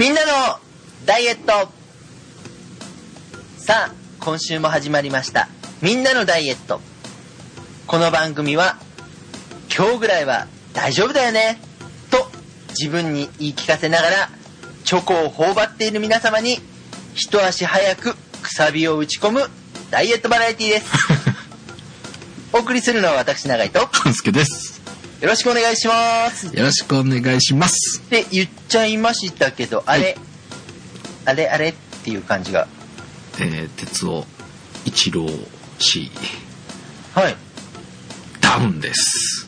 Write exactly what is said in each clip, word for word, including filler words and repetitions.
みんなのダイエット。さあ今週も始まりましたみんなのダイエット。この番組は今日ぐらいは大丈夫だよねと自分に言い聞かせながらチョコを頬張っている皆様に一足早くくさびを打ち込むダイエットバラエティですお送りするのは私永井と半助です。 よろしくお願いします。 よろしくお願いします。 って言っちゃいましたけど、あれ、はい、あれあれっていう感じが、 えー、鉄尾一郎氏、 はい、 ダウンです。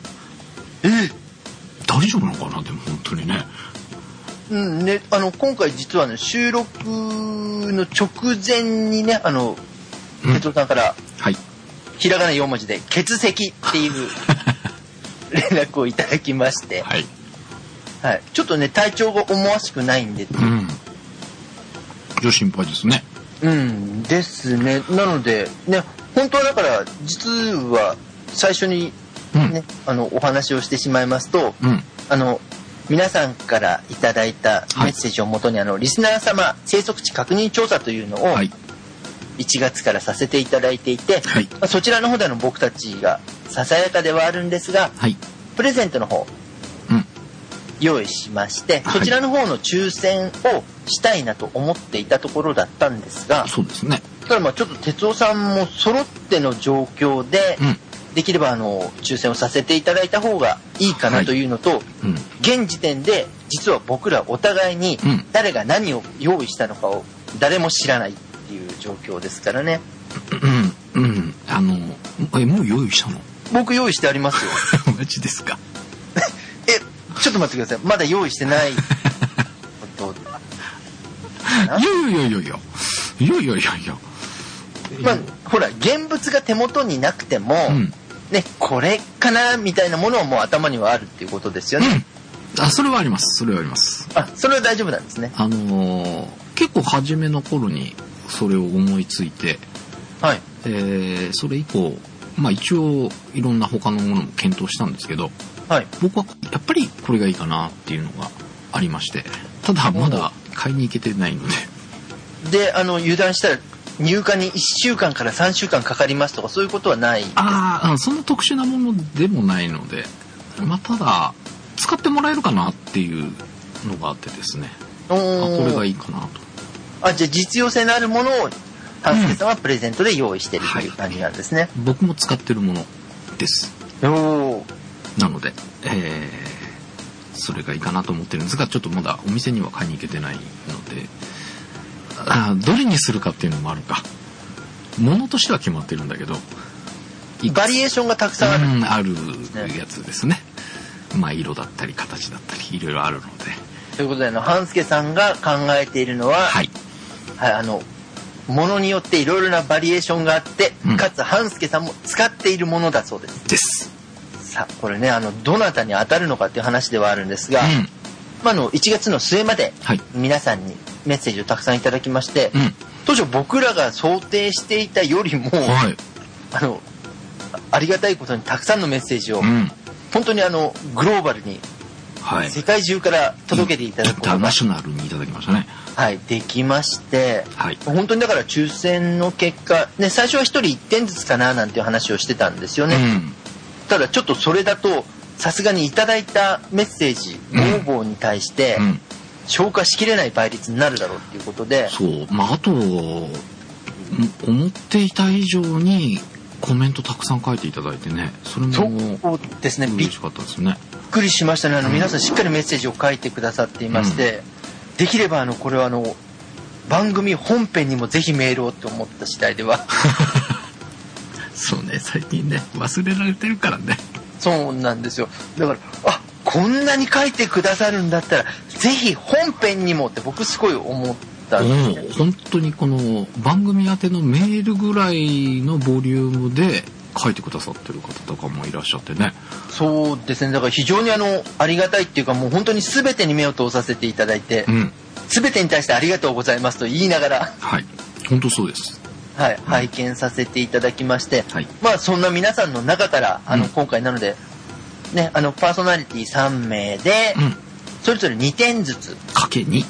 えー、 大丈夫なのかな。でも本当にね、 うんね、あの今回実はね収録の直前にねあの、うん、鉄尾さんから、はい、ひらがなよん文字で欠席っていう連絡をいただきまして、はいはい、ちょっとね体調が思わしくないんで、うん、 じゃ心配ですね。 うんですね。なのでね本当はだから実は最初にね、うん、あのお話をしてしまいますと、うん、あの皆さんからいただいたメッセージをもとに、はい、あのリスナー様生息地確認調査というのを、はい、いちがつからさせていただいていて、はい、まあ、そちらの方での僕たちがささやかではあるんですが、はい、プレゼントの方、うん、用意しまして、そちらの方の抽選をしたいなと思っていたところだったんですが、 そうですね。 だからまあちょっと哲夫さんも揃っての状況で、うん、できればあの抽選をさせていただいた方がいいかなというのと、はい、うん、現時点で実は僕らお互いに誰が何を用意したのかを誰も知らないっていう状況ですからね。 うんうん、あのえもう用意したの？ 僕用意してありますよ。 マジですか？ えちょっと待ってください。まだ用意してないこといやいやいやいやいやいやいやいやいや、 まあほら現物が手元になくても、うん、ねこれかなみたいなものはもう頭にはあるっていうことですよね。 うん、あそれはあります。それはあります。 あそれは大丈夫なんですね。 あのー、結構初めの頃にそれを思いついて、はい、えー、それ以降まあ一応いろんな他のものも検討したんですけど、はい、僕はやっぱりこれがいいかなっていうのがありまして、ただまだ買いに行けてないので。であの油断したら入荷にいっしゅうかんからさんしゅうかんかかりますとかそういうことはないですか？ ああそんな特殊なものでもないので、まあただ使ってもらえるかなっていうのがあってですね、あこれがいいかなと。 あじゃあ実用性のあるものを半助さんはプレゼントで用意してるという感じなんですね。はい、 僕も使ってるものです。おなので、えー、それがいいかなと思ってるんですが、ちょっとまだお店には買いに行けてないので、あどれにするかっていうのもあるか。ものとしては決まってるんだけど、 バリエーションがたくさんある、 うん、あるやつですね。まあ色だったり形だったりいろいろあるので。 ということであの半助さんが考えているのは、はいはい、あのものによっていろいろなバリエーションがあって、うん、かつ半助さんも使っているものだそうです。 です。 さあこれねあのどなたに当たるのかっていう話ではあるんですが、うん、まあ、あのいちがつの末まで皆さんにメッセージをたくさんいただきまして、うん、当初僕らが想定していたよりも、はい、あのありがたいことにたくさんのメッセージを、うん、本当にあのグローバルに、はい、世界中から届けていただくことが、 インターナショナルにいただきましたね。 はい、できまして、はい、本当にだから抽選の結果、ね、最初はひとりいってんずつかななんていう話をしてたんですよね。うん、ただちょっとそれだとさすがにいただいたメッセージ、応募に対して、うん、消化しきれない倍率になるだろうっていうことで、 そうまああと思っていた以上にコメントたくさん書いていただいてね、それもそうですね、 嬉しかったですね。 びっくりしましたね。あの、うん、皆さんしっかりメッセージを書いてくださっていまして、うん、できればあのこれはあの番組本編にもぜひメールをと思った次第ではそうね最近ね忘れられてるからね。 そうなんですよ。だからあこんなに書いてくださるんだったらぜひ本編にもって僕すごい思ったんですよ。 本当にこの番組宛てのメールぐらいのボリュームで書いてくださってる方とかもいらっしゃってね。 そうですね。だから非常にあのありがたいっていうかもう本当に全てに目を通させていただいて、うん、全てに対してありがとうございますと言いながら、 はい本当そうです。 はい、うん、拝見させていただきまして、はい、まあそんな皆さんの中からあの、うん、今回なのでねあのパーソナリティさんめいで、うん、それぞれにてんずつかけに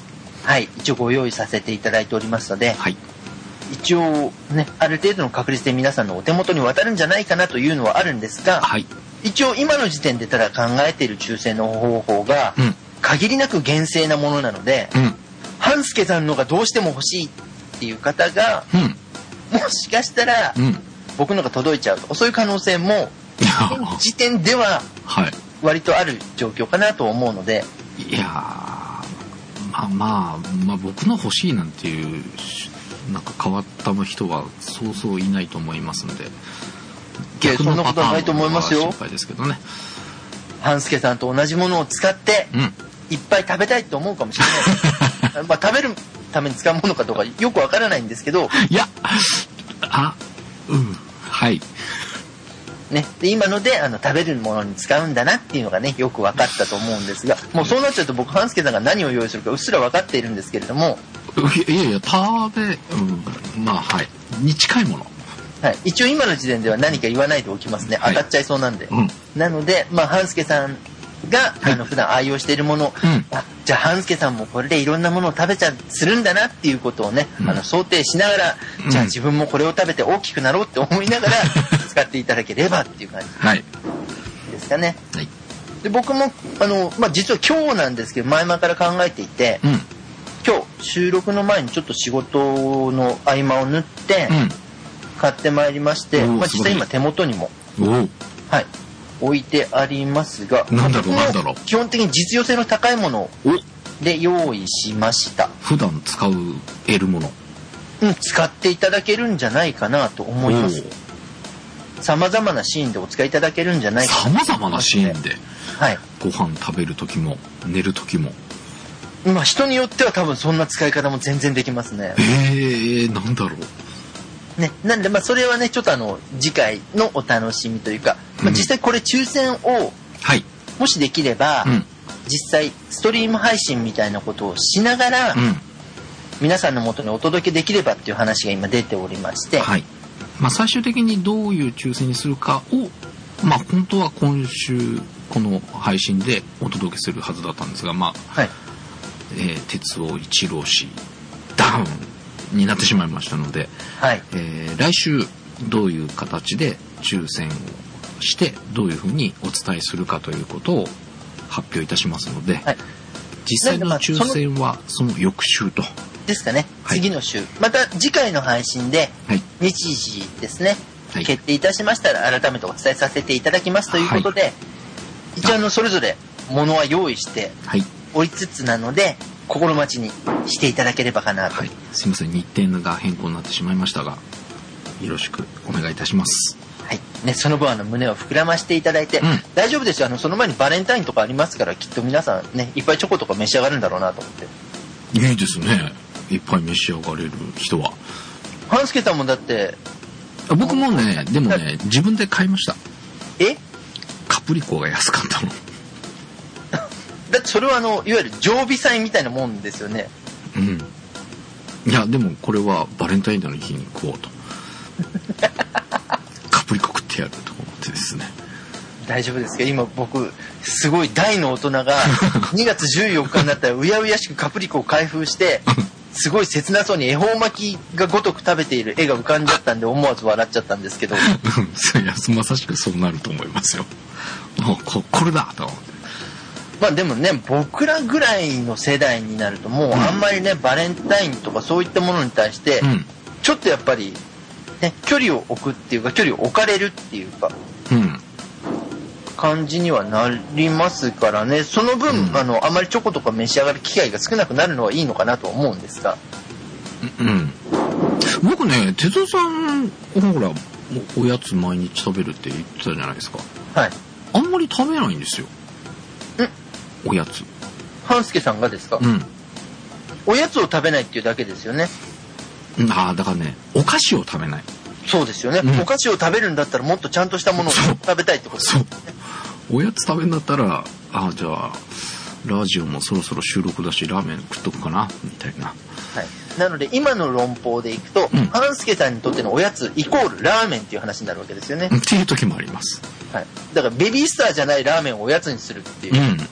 はい、一応ご用意させていただいておりますので、 はい、 一応ね、ある程度の確率で皆さんのお手元に渡るんじゃないかなというのはあるんですが、 はい、 一応今の時点でただ考えている抽選の方法が、うん、限りなく厳正なものなので、うん、半助さんのがどうしても欲しいっていう方が、うん、もしかしたら、うん、僕のが届いちゃうとか、そういう可能性も現時点では割とある状況かなと思うので、 いやー、まあまあ、まあ、僕の欲しいなんていうなんか変わった人はそうそういないと思いますので、 逆のパターンは心配ですけどね。 半助さんと同じものを使って、うん、いっぱい食べたいと思うかもしれないまあ食べるために使うものかどうかよくわからないんですけど、 いや、あ、うん、はいね、で今のであの食べるものに使うんだなっていうのがねよく分かったと思うんですが、もうそうなっちゃうと僕半助さんが何を用意するかうっすら分かっているんですけれども、 いやいや食べ、うん、まあはいに近いもの、 はい、一応今の時点では何か言わないでおきますね、当たっちゃいそうなんで、はい、うん、なので、まあ、半助さんが、はい、あの普段愛用しているもの、うん、あじゃあ半助さんもこれでいろんなものを食べちゃするんだなっていうことをね、うん、あの想定しながら、うん、じゃあ自分もこれを食べて大きくなろうって思いながら使っていただければっていう感じですかね、はい、で僕もあの、まあ、実は今日なんですけど前々から考えていて、うん、今日収録の前にちょっと仕事の合間を縫って、うん、買ってまいりまして、まあ、実際今手元にも、はい、置いてありますが、 なんだろうなんだろう、 基本的に実用性の高いもので用意しました。 普段使う得るもの、 うん、使っていただけるんじゃないかなと思います。さまざまなシーンでお使いいただけるんじゃないかな。 さまざまなシーンで、 はい、 ご飯食べる時も寝る時も、 まあ人によっては多分そんな使い方も全然できますね。 えー、なんだろうね、なんでまあそれはねちょっとあの次回のお楽しみというか、まあ、実際これ抽選をもしできれば、うん、実際ストリーム配信みたいなことをしながら、うん、皆さんの元にお届けできればっていう話が今出ておりまして、 はい、まあ、最終的にどういう抽選にするかを、まあ、本当は今週この配信でお届けするはずだったんですが、まあはい、えー、鉄尾一郎氏ダウンになってしまいましたので、はい、えー、来週どういう形で抽選をしてどういうふうにお伝えするかということを発表いたしますので、はい、実際の抽選はその翌週とですかね、はい、次の週また次回の配信で日時ですね、はい、決定いたしましたら改めてお伝えさせていただきますということで、はい、一応あのそれぞれものは用意しておりつつなので心待ちにしていただければかなと、はい、 すいません日程が変更になってしまいましたがよろしくお願いいたします。 はいね、その分あの胸を膨らましていただいて、うん、大丈夫ですよ。あのその前にバレンタインとかありますからきっと皆さんねいっぱいチョコとか召し上がるんだろうなと思って。 いいですね、いっぱい召し上がれる人は。 半助さんもだって僕もねでもね自分で買いました。 えカプリコが安かったのだってそれはあのいわゆる常備菜みたいなもんですよね。 うん、いやでもこれはバレンタインデーの日に食おうとカプリコ食ってやると思ってですね。 大丈夫ですか今僕すごい大の大人がにがつじゅうよっかになったらうやうやしくカプリコを開封してすごい切なそうに恵方巻きがごとく食べている絵が浮かんじゃったんで思わず笑っちゃったんですけどいやまさしくそうなると思いますよ。もう こ, これだと思って。 まあでもね僕らぐらいの世代になるともうあんまりね、うん、バレンタインとかそういったものに対して、うん、ちょっとやっぱり、ね、距離を置くっていうか距離を置かれるっていうか、うん、感じにはなりますからね。その分、うん、あのあまりチョコとか召し上がる機会が少なくなるのはいいのかなと思うんですが、 うん、僕ね哲夫さんほらおやつ毎日食べるって言ってたじゃないですか。はい。あんまり食べないんですよ。おやつ。 半助さんがですか。うん。おやつを食べないっていうだけですよね。 ああだからねお菓子を食べない。 そうですよね、うん、お菓子を食べるんだったらもっとちゃんとしたものを食べたいってことですね。 そうおやつ食べんだったらああじゃあラジオもそろそろ収録だしラーメン食っとくかなみたいな。はい。なので今の論法でいくと、うん、半助さんにとってのおやつイコールラーメンっていう話になるわけですよね。 っていう時もあります。 はい。だからベビースターじゃないラーメンをおやつにするっていう。うん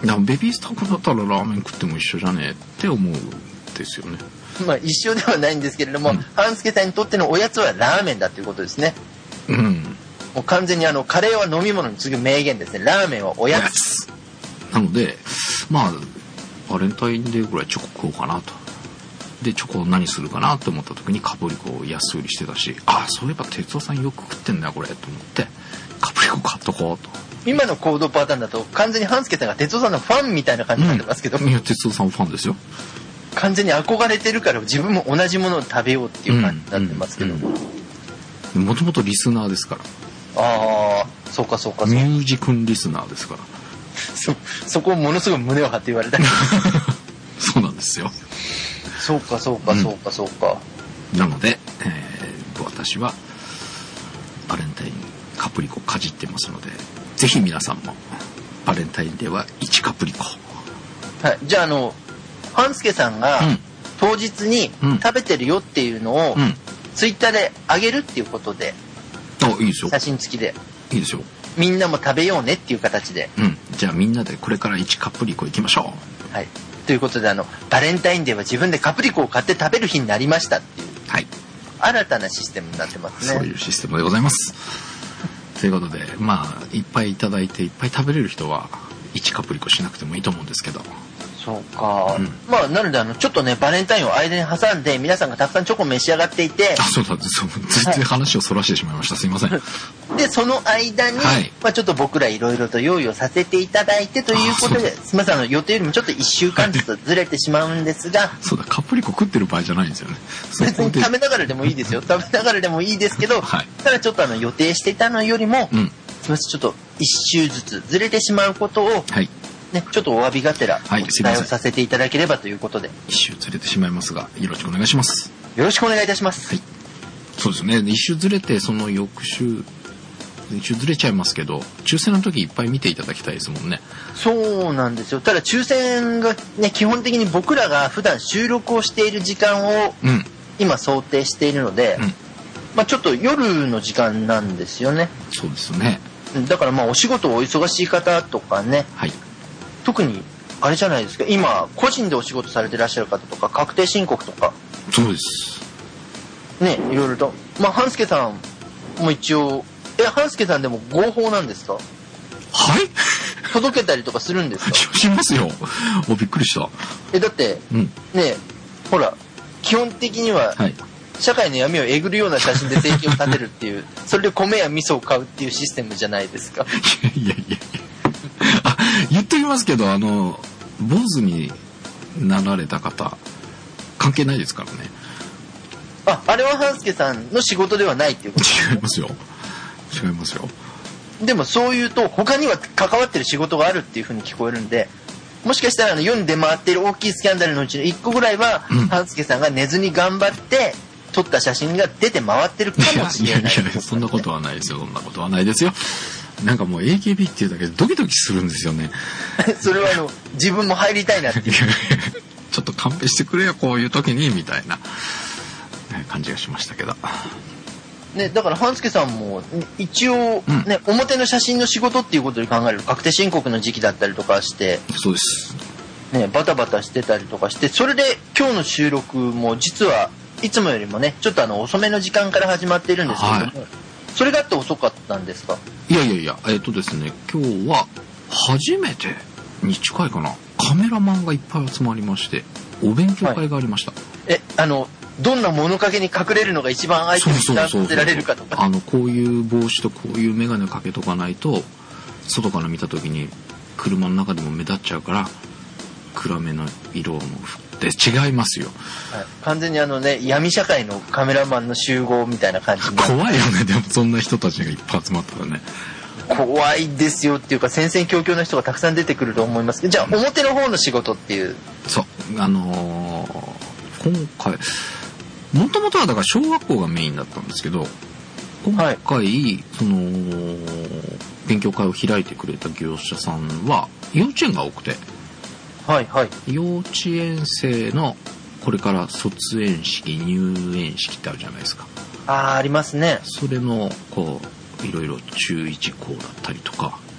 だベビースターだったらラーメン食っても一緒じゃねえって思うんですよね。 まあ一緒ではないんですけれども、うん、半助さんにとってのおやつはラーメンだということですね。 うん。 もう完全にあのカレーは飲み物に次ぐ名言ですね。ラーメンはおやつ。 なのでまあバレンタインデーぐらいチョコ食おうかなと。でチョコを何するかなって思った時にカプリコを安売りしてたし、ああそういえば哲夫さんよく食ってんだよこれと思ってカプリコ買っとこうと。 今の行動パターンだと完全に半助さんが哲夫さんのファンみたいな感じになってますけど、 うん、いや哲夫さんファンですよ。 完全に憧れてるから自分も同じものを食べようっていう感じになってますけど、 もともとリスナーですから。 ああそうかそうかそうか、 ミュージ君リスナーですから。 そそこをものすごい胸を張って言われたそうなんですよ。 そうかそうかそうかそうか、 うん、なので、えー、私はバレンタインカプリコかじってますので、ぜひ皆さんもバレンタインデーはいちカプリコ。 はい、じゃああの半助さんが当日に食べてるよっていうのをツイッターで上げるっていうことで、 あ、いいですよ。 写真付きでいいですよ。 みんなも食べようねっていう形で、 うん、じゃあみんなでこれからいちカプリコいきましょう。はい、ということであのバレンタインデーは自分でカプリコを買って食べる日になりましたっていう、 はい、 新たなシステムになってますね。 そういうシステムでございますということで、まあいっぱいいただいていっぱい食べれる人はいちカプリコしなくてもいいと思うんですけど。 そうか、うん、まあなのであのちょっとねバレンタインを間に挟んで皆さんがたくさんチョコを召し上がっていて、 あ、そうだ、そう全然話をそらしてしまいました、はい、すいませんでその間に、はい、まあ、ちょっと僕らいろいろと用意をさせていただいてということで、すみません、あの予定よりもちょっといっしゅうかんずつずれてしまうんですがそうだ、カプリコ食ってる場合じゃないんですよね。 別に食べながらでもいいですよ食べながらでもいいですけど、はい、ただちょっとあの予定していたのよりも、うん、すみません、ちょっといっしゅうずつずれてしまうことを、はいね、ちょっとお詫びがてらお伝えをさせていただければということで、 一周ずれてしまいますがよろしくお願いします。 よろしくお願いいたします。はい、 そうですね、一周ずれてその翌週一周ずれちゃいますけど、抽選の時いっぱい見ていただきたいですもんね。そうなんですよ。ただ抽選がね、基本的に僕らが普段収録をしている時間を今想定しているので、うん、まあ、ちょっと夜の時間なんですよね。 そうですよね。 だからまあお仕事お忙しい方とかね、はい、特にあれじゃないですか、今個人でお仕事されてらっしゃる方とか確定申告とか、 そうですね、いろいろと、まあ半助さんも一応、え半助さんでも合法なんですか？ はい届けたりとかするんですか？ しますよ。お、びっくりした。 えだって、うん、ねほら基本的には、はい、社会の闇をえぐるような写真で生計を立てるっていうそれで米や味噌を買うっていうシステムじゃないですか。 いやいやいやあ、言っときますけど、あの坊主になられた方関係ないですからね。 あ、あれは半助さんの仕事ではないっていうこと？ 違いますよ、違いますよ。 でもそういうと他には関わってる仕事があるっていう風に聞こえるんで、もしかしたらあの世に出回っている大きいスキャンダルのうちのいっこぐらいは、うん、半助さんが寝ずに頑張って撮った写真が出て回ってるかもしれない。いやいやいや、 そんなことはないですよ。そんなことはないですよ。なんかもう エーケービー っていうだけでドキドキするんですよね。 それはあの自分も入りたいなっていうちょっと勘弁してくれよこういう時にみたいな感じがしましたけどね。だから半助さんも一応ね、うん、表の写真の仕事っていうことで考えると確定申告の時期だったりとかして、 そうですね、バタバタしてたりとかして、それで今日の収録も実はいつもよりもねちょっとあの遅めの時間から始まっているんですけれども、はい、それだって遅かったんですか？ いやいやいや、えっとですね、今日は初めてに近いかな、カメラマンがいっぱい集まりましてお勉強会がありました。はい、 え、あのどんな物陰に隠れるのが一番相手に負担させられるかとか、 あのこういう帽子とこういう眼鏡かけとかないと外から見た時に車の中でも目立っちゃうから暗めの色ので違いますよ。 はい、完全にあのね闇社会のカメラマンの集合みたいな感じに怖いよね。でもそんな人たちがいっぱい集まったらね怖いですよっていうか戦々恐々な人がたくさん出てくると思いますけど、じゃあ表の方の仕事っていう。 そうあのー、今回もともとはだから小学校がメインだったんですけど、今回、はい、その勉強会を開いてくれた業者さんは幼稚園が多くて、 はいはい、 幼稚園生のこれから卒園式入園式ってあるじゃないですか。 あー、ありますね。 それのこういろいろ注意事項だったりとか、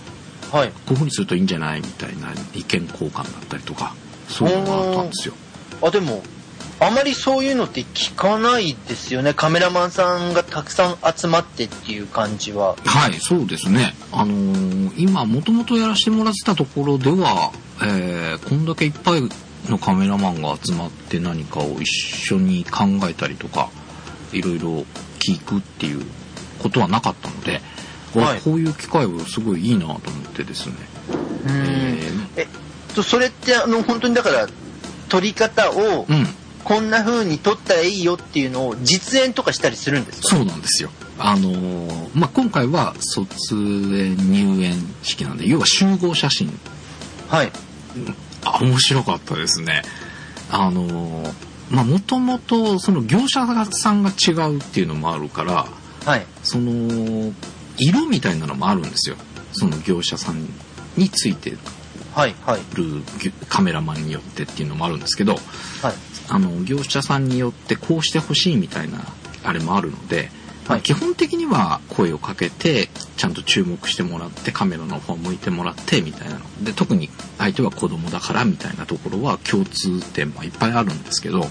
はい、 こういうふうにするといいんじゃないみたいな意見交換だったりとか、そういうのがあったんですよ。 あ、でもあまりそういうのって聞かないですよね。カメラマンさんがたくさん集まってっていう感じは。 はい、そうですね。あのー、今もともとやらせてもらってたところでは、えー、こんだけいっぱいのカメラマンが集まって何かを一緒に考えたりとかいろいろ聞くっていうことはなかったので、はい、こういう機会はすごいいいなと思ってですね。 うん、えー、えっとそれってあの本当にだから撮り方を、うん、こんな風に撮ったらいいよっていうのを実演とかしたりするんですか？ そうなんですよ。あのーまあ、今回は卒園入園式なんで、要は集合写真。 はい。 あ、面白かったですね。あのー、まあ、もともとその業者さんが違うっていうのもあるから、 はい。 その色みたいなのもあるんですよ。その業者さんについてるカメラマンによってっていうのもあるんですけど、はい、あの業者さんによってこうしてほしいみたいなあれもあるので、はい、基本的には声をかけてちゃんと注目してもらってカメラの方向いてもらってみたいなので、特に相手は子供だからみたいなところは共通点もいっぱいあるんですけど、はい、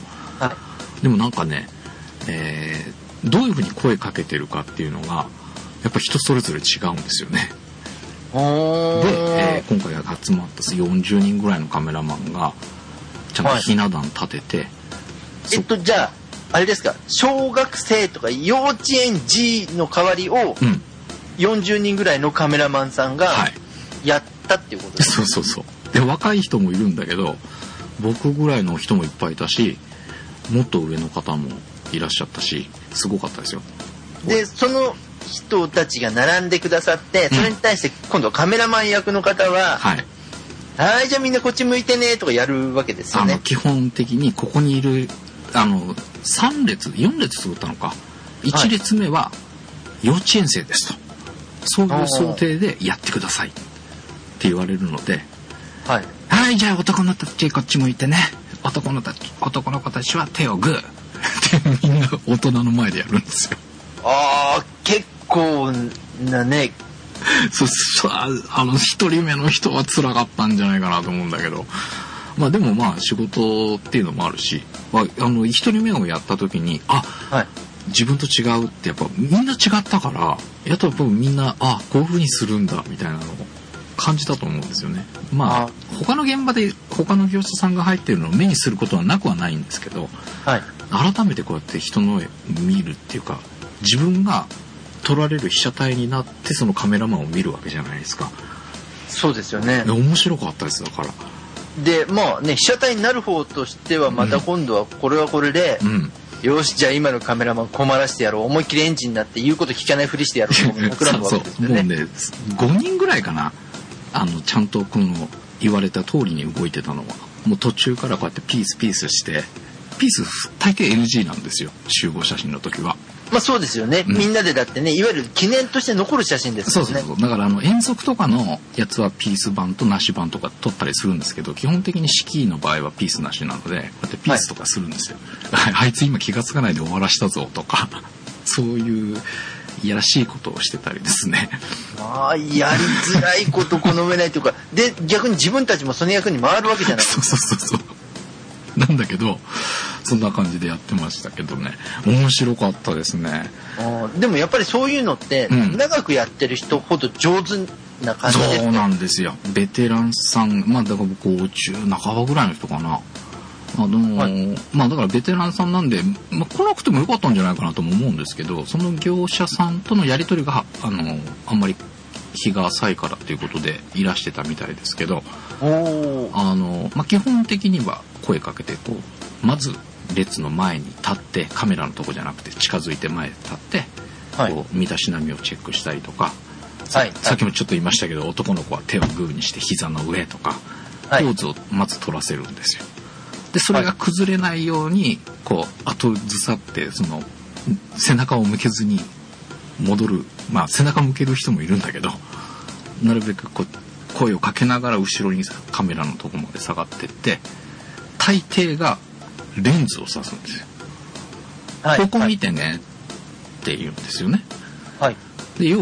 でもなんかね、えー、どういうふうに声かけてるかっていうのがやっぱ人それぞれ違うんですよね。で、えー、今回集まったよんじゅうにんぐらいのカメラマンがちゃんとひな壇立てて、はい、 えっとじゃああれですか、小学生とか幼稚園児の代わりをよんじゅうにんぐらいのカメラマンさんがやったっていうことですか？ はい、そうそうそう。で若い人もいるんだけど僕ぐらいの人もいっぱいいたし、もっと上の方もいらっしゃったし、すごかったですよ。 でその人たちが並んでくださって、それに対して今度はカメラマン役の方は、うん、はい、はいじゃあみんなこっち向いてねとかやるわけですよね。 あの基本的にここにいるあのさん列よん列作ったのか、いち列目は幼稚園生ですと、そういう想定でやってくださいって言われるので、はい、はいじゃあ男の子たちこっち向いてね、男のたち男の子たちは手をグーってみんな大人の前でやるんですよ。 ああ結構なね。 そうそう、あの一人目の人は辛かったんじゃないかなと思うんだけど、まあでもまあ仕事っていうのもあるし、まあ、あの一人目をやった時にあ、はい、自分と違うってやっぱみんな違ったから、やっとみんなあこういう風にするんだみたいなのを感じたと思うんですよね。まあ他の現場で他の業者さんが入ってるのを目にすることはなくはないんですけど、はい、改めてこうやって人の絵見るっていうか、自分が撮られる被写体になってそのカメラマンを見るわけじゃないですか。 そうですよね。 面白かったです。だからでまあね、被写体になる方としてはまた今度はこれはこれで、うん、よしじゃあ今のカメラマン困らせてやろう、思いっきりエンジンになって言うこと聞かないふりしてやろうと企むわけですよね。 もうねごにんぐらいかな、あのちゃんとこの言われた通りに動いてたのは、もう途中からこうやってピースピースして、ピース大抵 エヌジー なんですよ、集合写真の時は。 まあそうですよね、うん、みんなでだってね、いわゆる記念として残る写真ですよね。 そうそうそう。だからあの遠足とかのやつはピース版となし版とか撮ったりするんですけど、基本的にスキーの場合はピースなしなので、こうやってピースとかするんですよ、はい、あいつ今気がつかないで終わらしたぞとかそういういやらしいことをしてたりですね。 まあやりづらいことこの上ないというかで、逆に自分たちもその役に回るわけじゃないですか。 そうそうそうそうなんだけど、そんな感じでやってましたけどね、面白かったですね。 あでもやっぱりそういうのって、うん、長くやってる人ほど上手な感じですね。 そうなんですよ。ベテランさん、まあだから僕ごじゅう半ばぐらいの人かな。あでも、はい、まあだからベテランさんなんで、まあ、来なくてもよかったんじゃないかなとも思うんですけど、その業者さんとのやり取りがあのあんまり日が浅いからっていうことでいらしてたみたいですけど、おあの、まあ、基本的には声かけてこうまず列の前に立って、カメラのとこじゃなくて近づいて前に立って、はい、こう身だしなみをチェックしたりとか、はい、さっきもちょっと言いましたけど、男の子は手をグーにして膝の上とかポーズをまず取らせるんですよ。でそれが崩れないようにこう後ずさってその背中を向けずに戻る、まあ背中向ける人もいるんだけど、なるべくこう声をかけながら後ろにカメラのとこまで下がってって、大抵がレンズを指すんですよ、はい、ここ見てねって言うんですよね、はい、で要は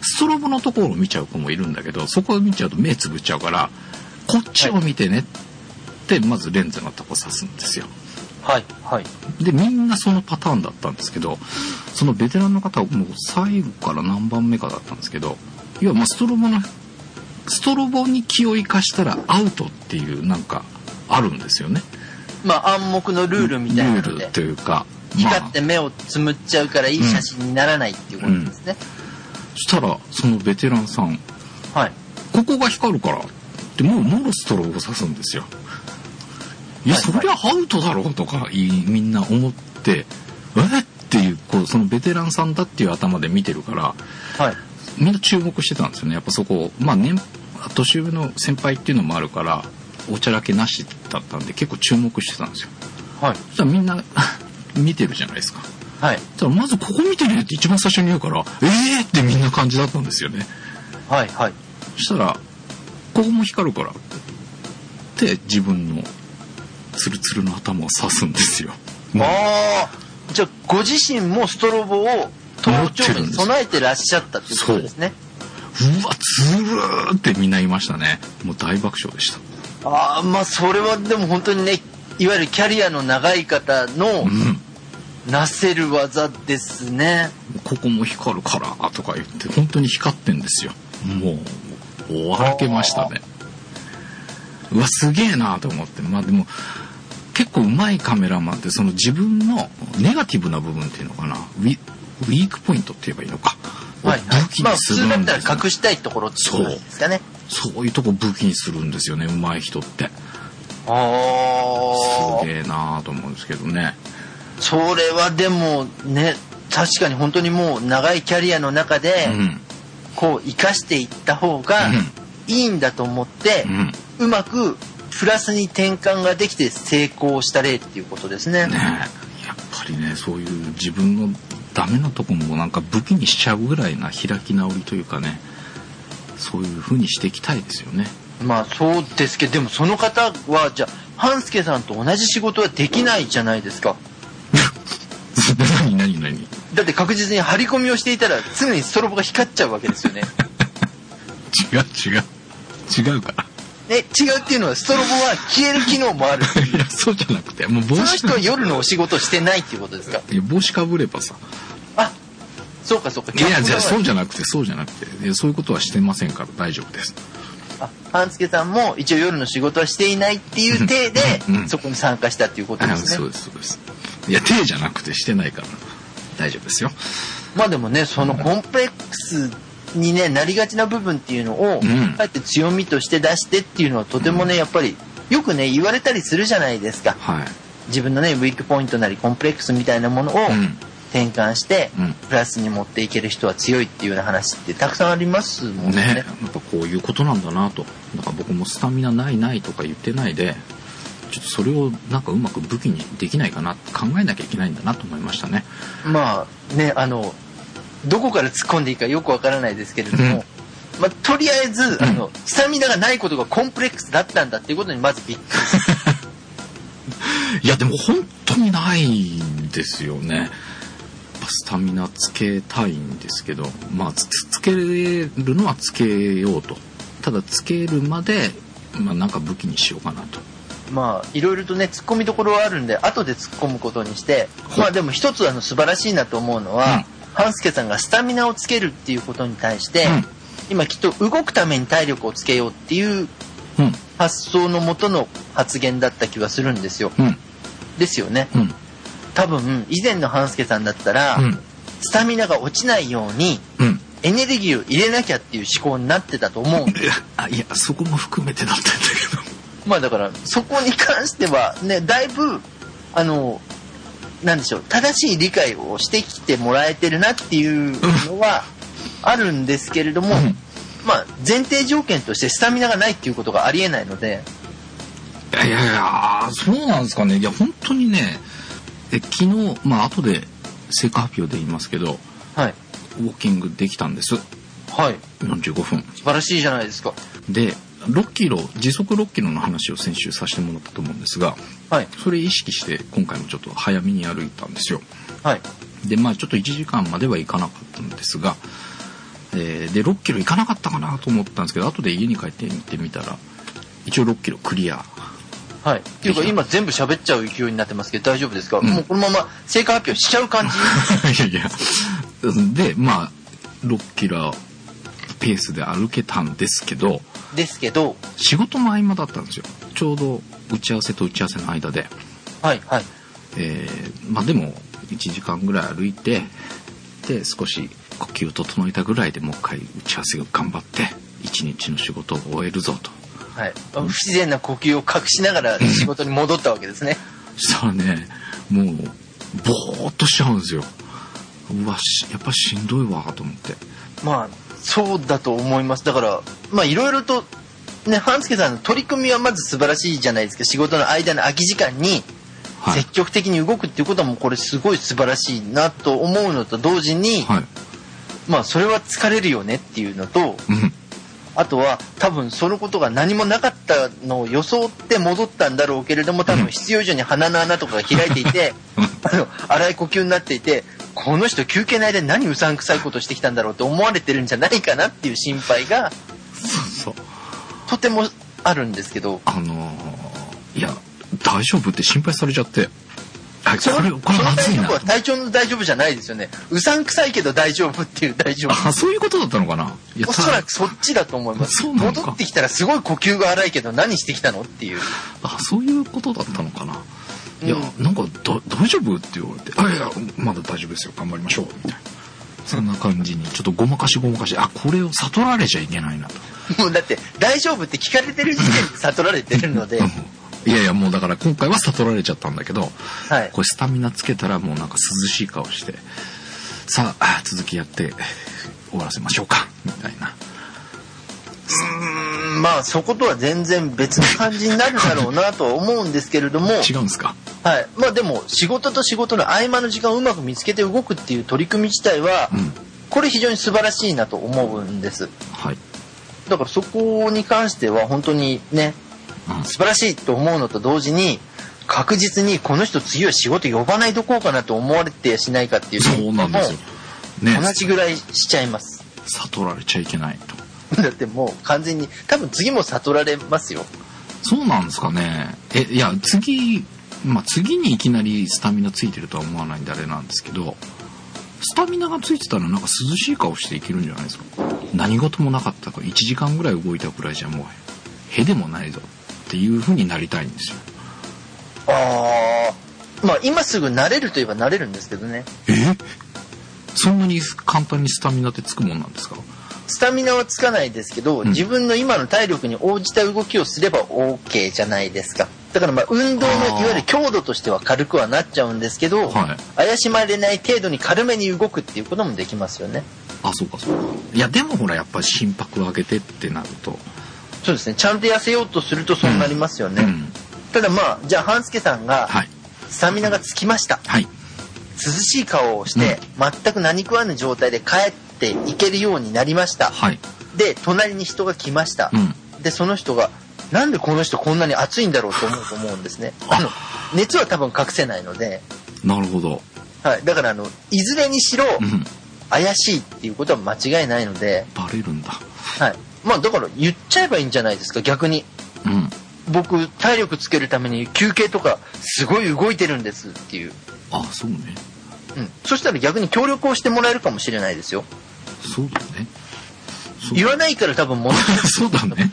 ストロボのところを見ちゃう子もいるんだけど、そこを見ちゃうと目つぶっちゃうから、こっちを見てねってまずレンズのとこ指すんですよ。 はいはい。 でみんなそのパターンだったんですけど、そのベテランの方はもう最後から何番目かだったんですけど、いやまあストロボのストロボに気を生かしたらアウトっていうなんかあるんですよね。 まあ暗黙のルールみたいなので。 ルールというか。 光って目をつむっちゃうからいい写真にならないっていうことですね。 うんうん、したらそのベテランさん、 はい、 ここが光るからってもうモロストロを指すんですよ。いや、はいはい、そりゃアウトだろうとかみんな思ってえっていう、こうそのベテランさんだっていう頭で見てるから、はい、みんな注目してたんですよね。やっぱそこまあ年年上の先輩っていうのもあるからおちゃらけなしだったんで結構注目してたんですよ。はい、そしたらみんな見てるじゃないですか。はい。ただまずここ見てるって一番最初に言うからええー、ってみんな感じだったんですよね。はいはい。そしたらここも光るからって自分のツルツルの頭を刺すんですよ。 ああ。じゃあご自身もストロボを頭頂部に備えてらっしゃったっていうことですね。 うわツルーってみんな言いましたね。もう大爆笑でした。 ああまあそれはでも本当にね、いわゆるキャリアの長い方のなせる技ですね。 うん、ここも光るからとか言って本当に光ってんですよ。もうお笑けましたね。うわすげえなと思って。まあでも結構うまいカメラマンってその自分のネガティブな部分っていうのかな、ウィ、ウィークポイントって言えばいいのか、 はいはい、武器にするんですよ。まあ普通だったら隠したいところってことなんですかね。 そうそういうとこ武器にするんですよね、うまい人って。 あすげえなーと思うんですけどね。 それはでもね、確かに本当にもう長いキャリアの中で、うん、こう生かしていった方がいいんだと思って、うん、うまくプラスに転換ができて成功した例っていうことですね。ね、 やっぱりね、そういう自分のダメなとこもなんか武器にしちゃうぐらいな開き直りというかね、そういう風にしていきたいですよね。 まあそうですけど、でもその方はじゃあ半助さんと同じ仕事はできないじゃないですか。 何何何。 だって確実に張り込みをしていたら常にストロボが光っちゃうわけですよね。 違う違う違うから。 え、違うっていうのはストロボは消える機能もある。 いやそうじゃなくて、もう帽子。 その人は夜のお仕事してないっていうことですか。 いや帽子かぶればさ。 あ、そうかそうか。 いやじゃあそうじゃなくてそうじゃなくて、そういうことはしてませんから大丈夫です。 あ、半助さんも一応夜の仕事はしていないっていう体で、うんうん、そこに参加したっていうことですね。 そうですそうです。いや体じゃなくてしてないから大丈夫ですよ。 まあでもね、そのコンプレックスにねなりがちな部分っていうのを、うん、あえて強みとして出してっていうのはとてもね、やっぱりよくね言われたりするじゃないですか。はい、自分のねウィークポイントなりコンプレックスみたいなものを、うん転換してプラスに持っていける人は強いっていうような話ってたくさんありますもんね。ね、 やっぱこういうことなんだなと。だから僕もスタミナないないとか言ってないで、ちょっとそれをなんかうまく武器にできないかなって考えなきゃいけないんだなと思いましたね。 まあね、あのどこから突っ込んでいいかよくわからないですけれども、うん、まあ、とりあえず、うん、あのスタミナがないことがコンプレックスだったんだっていうことにまずびっくりいやでも本当にないんですよね。スタミナつけたいんですけど、まあ つ, つけるのはつけようと。ただつけるまで、まあ、なんか武器にしようかなと。 まあいろいろとね突っ込みどころはあるんで後で突っ込むことにして、まあでも一つあの素晴らしいなと思うのは、うん、半助さんがスタミナをつけるっていうことに対して、うん、今きっと動くために体力をつけようっていう発想のもとの発言だった気はするんですよ。うん、ですよね。うん、多分以前の半助さんだったら、うん、スタミナが落ちないように、うん、エネルギーを入れなきゃっていう思考になってたと思うんです。 いや、あ、いやそこも含めてだったんだけど、 まあだからそこに関してはねだいぶあのなんでしょう正しい理解をしてきてもらえてるなっていうのはあるんですけれども、うん、まあ前提条件としてスタミナがないっていうことがありえないので。 いやいやいやそうなんですかね。いや本当にね。え昨日、まあ後で成果発表で言いますけど、はい、ウォーキングできたんです。はい。よんじゅうごふん。 素晴らしいじゃないですか。 で、ろっキロ、時速ろっキロの話を先週させてもらったと思うんですが、はい。それ意識して今回もちょっと早めに歩いたんですよ。はい。で、まあちょっといちじかんまではいかなかったんですが、 えー、でろっキロいかなかったかなと思ったんですけど、後で家に帰って見てみたら一応ろっキロクリア。 はい。っていうか今全部喋っちゃう勢いになってますけど大丈夫ですか？うん、もうこのまま成果発表しちゃう感じ。 いやいや。でまあろっキロペースで歩けたんですけど。 ですけど。 仕事の合間だったんですよ。ちょうど打ち合わせと打ち合わせの間で。 はいはい。 えー、まあでもいちじかんぐらい歩いてで少し呼吸を整えたぐらいでもう一回打ち合わせを頑張って一日の仕事を終えるぞと。 はい、不自然な呼吸を隠しながら仕事に戻ったわけですね。 そしたらねもうボーっとしちゃうんですよ。うわやっぱしんどいわと思って。 まあそうだと思います。だからまあいろいろとね半助さんの取り組みはまず素晴らしいじゃないですか。仕事の間の空き時間に積極的に動くっていうことはもうこれすごい素晴らしいなと思うのと同時に、はい、まあそれは疲れるよねっていうのと、うん、あとは多分そのことが何もなかったのを装って戻ったんだろうけれども多分必要以上に鼻の穴とかが開いていて、うん、あの荒い呼吸になっていてこの人休憩の間に何うさんくさいことしてきたんだろうと思われてるんじゃないかなっていう心配がそうそうとてもあるんですけど、 あのー、いや大丈夫って心配されちゃって、あこれこれまずいな。 体調の大丈夫じゃないですよね。うさんくさいけど大丈夫っていう大丈夫。 あそういうことだったのかな。 いやおそらくそっちだと思います。戻ってきたらすごい呼吸が荒いけど何してきたのっていう。 あそういうことだったのかな。いや、うん、なんかだ大丈夫って言われて、あいやまだ大丈夫ですよ頑張りましょうみたいな。そんな感じにちょっとごまかしごまかし、あこれを悟られちゃいけないなと。 もうだって大丈夫って聞かれてる時点で悟られてるので。 いやいやもうだから今回は悟られちゃったんだけど、 はい、 これスタミナつけたらもうなんか涼しい顔してさあ続きやって終わらせましょうかみたいな。 うーんまあそことは全然別の感じになるだろうなとは思うんですけれども違うんですか。 はいまあでも仕事と仕事の合間の時間をうまく見つけて動くっていう取り組み自体は、うん、これ非常に素晴らしいなと思うんです、 はい、 だからそこに関しては本当にね素晴らしいと思うのと同時に確実にこの人次は仕事呼ばないとこうかなと思われてやしないかっていうそうなんですよ、ね、 同じぐらいしちゃいます。 悟られちゃいけないと。 だってもう完全に多分次も悟られますよ。 そうなんですかね。えいや次まあ次にいきなりスタミナついてるとは思わないんであれなんですけどスタミナがついてたらなんか涼しい顔していけるんじゃないですか。何事もなかったといちじかんぐらい動いたくらいじゃもうへでもないぞっていう風になりたいんですよ。 ああ、まあ今すぐ慣れるといえば慣れるんですけどね。 え？そんなに簡単にスタミナってつくもんなんですか？ スタミナはつかないですけど、うん、自分の今の体力に応じた動きをすれば OK じゃないですか。だからまあ運動のいわゆる強度としては軽くはなっちゃうんですけど、はい、怪しまれない程度に軽めに動くっていうこともできますよね。 あ、そうかそうか。いやでもほらやっぱり心拍を上げてってなると。 そうですね。ちゃんと痩せようとするとそうなりますよね。うんうん、ただまあじゃあ半助さんがスタミナがつきました。はい、涼しい顔をして、うん、全く何食わぬ状態で帰っていけるようになりました。はい、で隣に人が来ました。うん、でその人がなんでこの人こんなに暑いんだろうと思うと思うんですね。あの熱は多分隠せないので。 なるほど。 はい。だからあのいずれにしろ、うん、怪しいっていうことは間違いないので。 バレるんだ。 はい。まあだから言っちゃえばいいんじゃないですか逆に、うん、僕体力つけるために休憩とかすごい動いてるんですっていう。 あそうね、 うん、そしたら逆に協力をしてもらえるかもしれないですよ。 そうだね。 言わないから多分問題そうだね。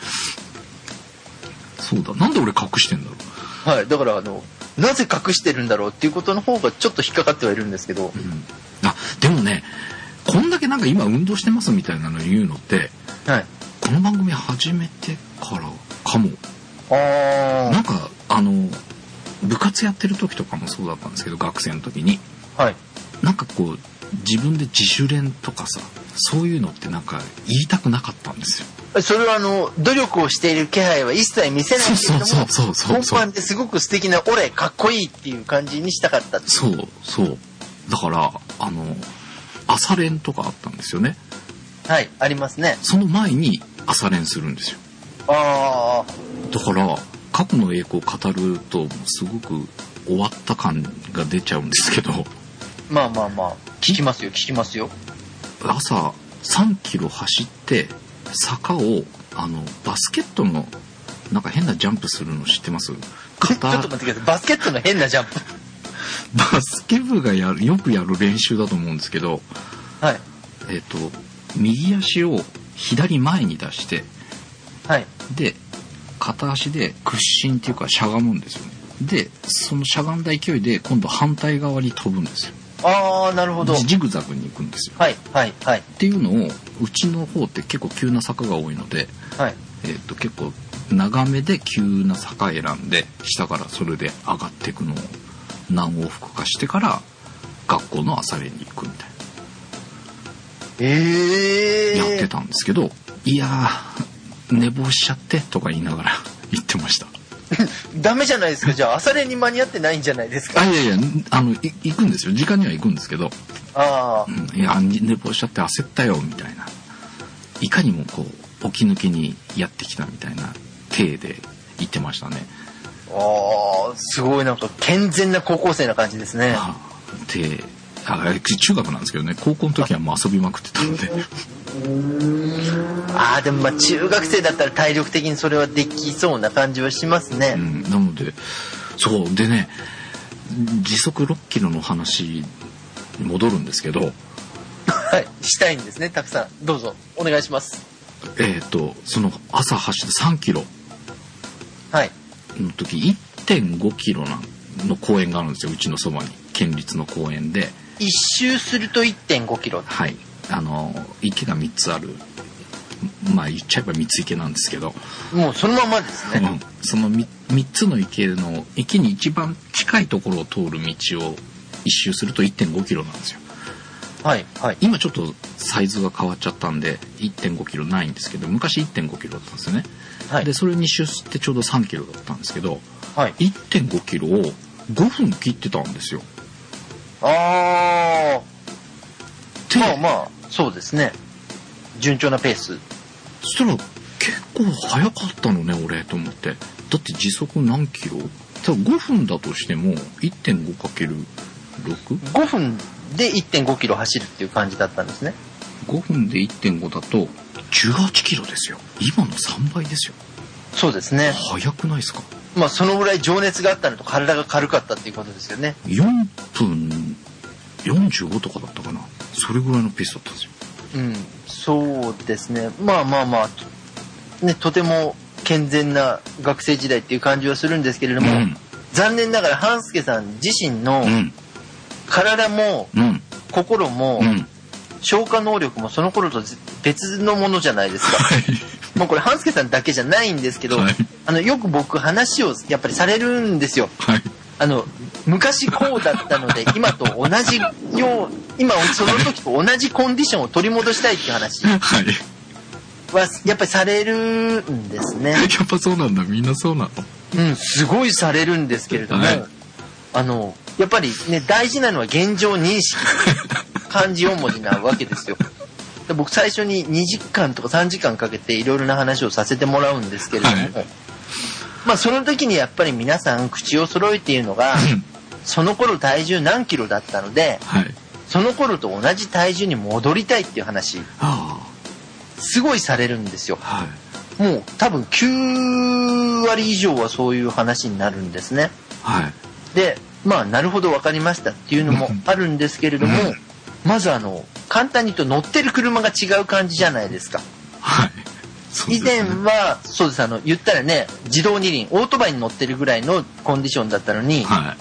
そうだ。なんで俺隠してんだろう。はい。だからあのなぜ隠してるんだろうっていうことの方がちょっと引っかかってはいるんですけど、うん、 あでもねこんだけなんか今運動してますみたいなの言うのって、はい、この番組始めてからかも。あなんかあの部活やってる時とかもそうだったんですけど学生の時に、はい、なんかこう自分で自主練とかさそういうのってなんか言いたくなかったんですよ。 それはあの努力をしている気配は一切見せないけれども本番ですごく素敵な俺かっこいいっていう感じにしたかったって。 そうそうだからあの朝練とかあったんですよね。 はいありますね。 その前に朝練するんですよ。ああだから過去の栄光を語るとすごく終わった感が出ちゃうんですけど。 まあまあまあ聞きますよ聞きますよ。 朝さんキロ走って坂をあのバスケットのなんか変なジャンプするの知ってます？ちょっと待ってください。バスケットの変なジャンプ。 バスケ部がやるよくやる練習だと思うんですけど、 はい。 えっと右足を左前に出して、 はい。 で片足で屈伸っていうかしゃがむんですよね。でそのしゃがんだ勢いで今度反対側に飛ぶんですよ。 ああ、なるほど。 ジグザグに行くんですよ。 はいはいはい。 っていうのをうちの方って結構急な坂が多いので、 はい。 えっと結構長めで急な坂選んで下からそれで上がっていくのを何往復かしてから学校の朝練に行くみたいな。 ええー。 やってたんですけど、いやー寝坊しちゃってとか言いながら言ってました。 ダメじゃないですか。じゃあ朝練に間に合ってないんじゃないですか。 あ、いやいや、あのい行くんですよ。時間には行くんですけど、 ああ、 うん、いや寝坊しちゃって焦ったよみたいな、いかにもこう起き抜けにやってきたみたいな体で言ってましたね。 ああ、すごいなんか健全な高校生な感じですね。 あで、あ中学なんですけどね、高校の時はもう遊びまくってたので。 ああ、でもまあ中学生だったら体力的にそれはできそうな感じはしますね。 うん、なので、そうでね、時速ろっキロの話に戻るんですけど、 はい、したいんですね。たくさんどうぞお願いします。 えっとその朝走ってさんキロはいの時 いってんごキロの公園があるんですよ。うちのそばに県立の公園で一周すると いってんごキロ。 はい、あの池がみっつある、まあ言っちゃえば三つ池なんですけど、 もうそのままですね、 うん、その 3, 3つの池の池に一番近いところを通る道を一周すると いってんごキロなんですよ。 はいはい。 今ちょっとサイズが変わっちゃったんで いってんごキロないんですけど、昔 いってんごキロだったんですよね。はい、でそれに周してちょうどさんキロだったんですけど、はい、いってんごキロをごふん切ってたんですよ。 ああ、まあまあそうですね、順調なペース。 そしたら結構早かったのね俺と思って。だって時速何キロ、多分ごふんだとしても いってんごかけるろく？ ごふんで いってんごキロ走るっていう感じだったんですね。 ごふんで いってんご だとじゅうはちキロですよ。今のさんばいですよ。 そうですね。 早くないですか。 まあそのぐらい情熱があったのと体が軽かったっていうことですよね。 よんぷんよんじゅうごとかだったかな、それぐらいのペースだったんですよ。 うん、そうですね。まあまあまあね、とても健全な学生時代っていう感じはするんですけれども、うん、残念ながら半助さん自身の体も、うん、心も、うん、消化能力もその頃と別のものじゃないですか。はい、もうこれ半助さんだけじゃないんですけど、はい、あのよく僕話をやっぱりされるんですよ。はい、あの昔こうだったので今と同じよう、今その時と同じコンディションを取り戻したいっていう話はやっぱりされるんですね。 やっぱそうなんだ。みんなそうなの。 うん、すごいされるんですけれども、はい、あのやっぱりね、大事なのは現状認識、漢字よん文字なわけですよ。で僕最初ににじかんとかさんじかんかけていろいろな話をさせてもらうんですけれども、はい、まあその時にやっぱり皆さん口を揃えているのがその頃体重何キロだったので、はい、その頃と同じ体重に戻りたいっていう話、はあ、すごいされるんですよ。はい、もう多分きゅうわり以上はそういう話になるんですね。はい、でまあなるほど分かりましたっていうのもあるんですけれども、うん、まずあの簡単に言うと乗ってる車が違う感じじゃないですか。はい、そうですね、以前はそうです、あの言ったらね、自動二輪オートバイに乗ってるぐらいのコンディションだったのに、はい、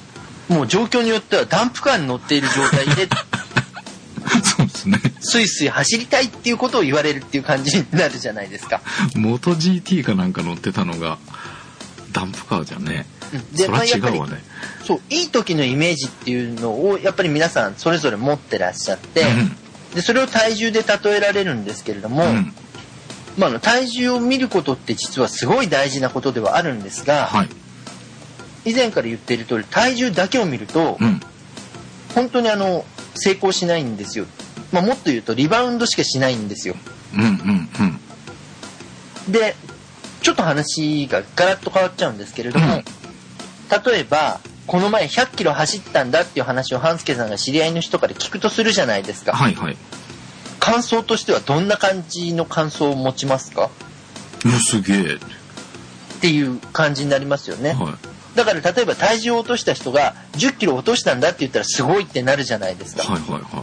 もう状況によってはダンプカーに乗っている状態でそうですね、 スイスイ走りたいっていうことを言われるっていう感じになるじゃないですか。 モト ジーティー かなんか乗ってたのがダンプカーじゃね、でそれは違うわね。 そう、いい時のイメージっていうのをやっぱり皆さんそれぞれ持ってらっしゃって、うん、でそれを体重で例えられるんですけれども、うん、まあ、体重を見ることって実はすごい大事なことではあるんですが、はい、以前から言っている通り体重だけを見ると、うん、本当にあの成功しないんですよ。まあ、もっと言うとリバウンドしかしないんですよ。うんうんうん、でちょっと話がガラッと変わっちゃうんですけれども、うん、例えばこの前ひゃっキロ走ったんだっていう話を半助さんが知り合いの人から聞くとするじゃないですか。はいはい、 感想としてはどんな感じの感想を持ちますか？ いやすげえっていう感じになりますよね、 はい、 だから例えば体重を落とした人がじゅっキロ落としたんだって言ったらすごいってなるじゃないですか、 はいはいはい、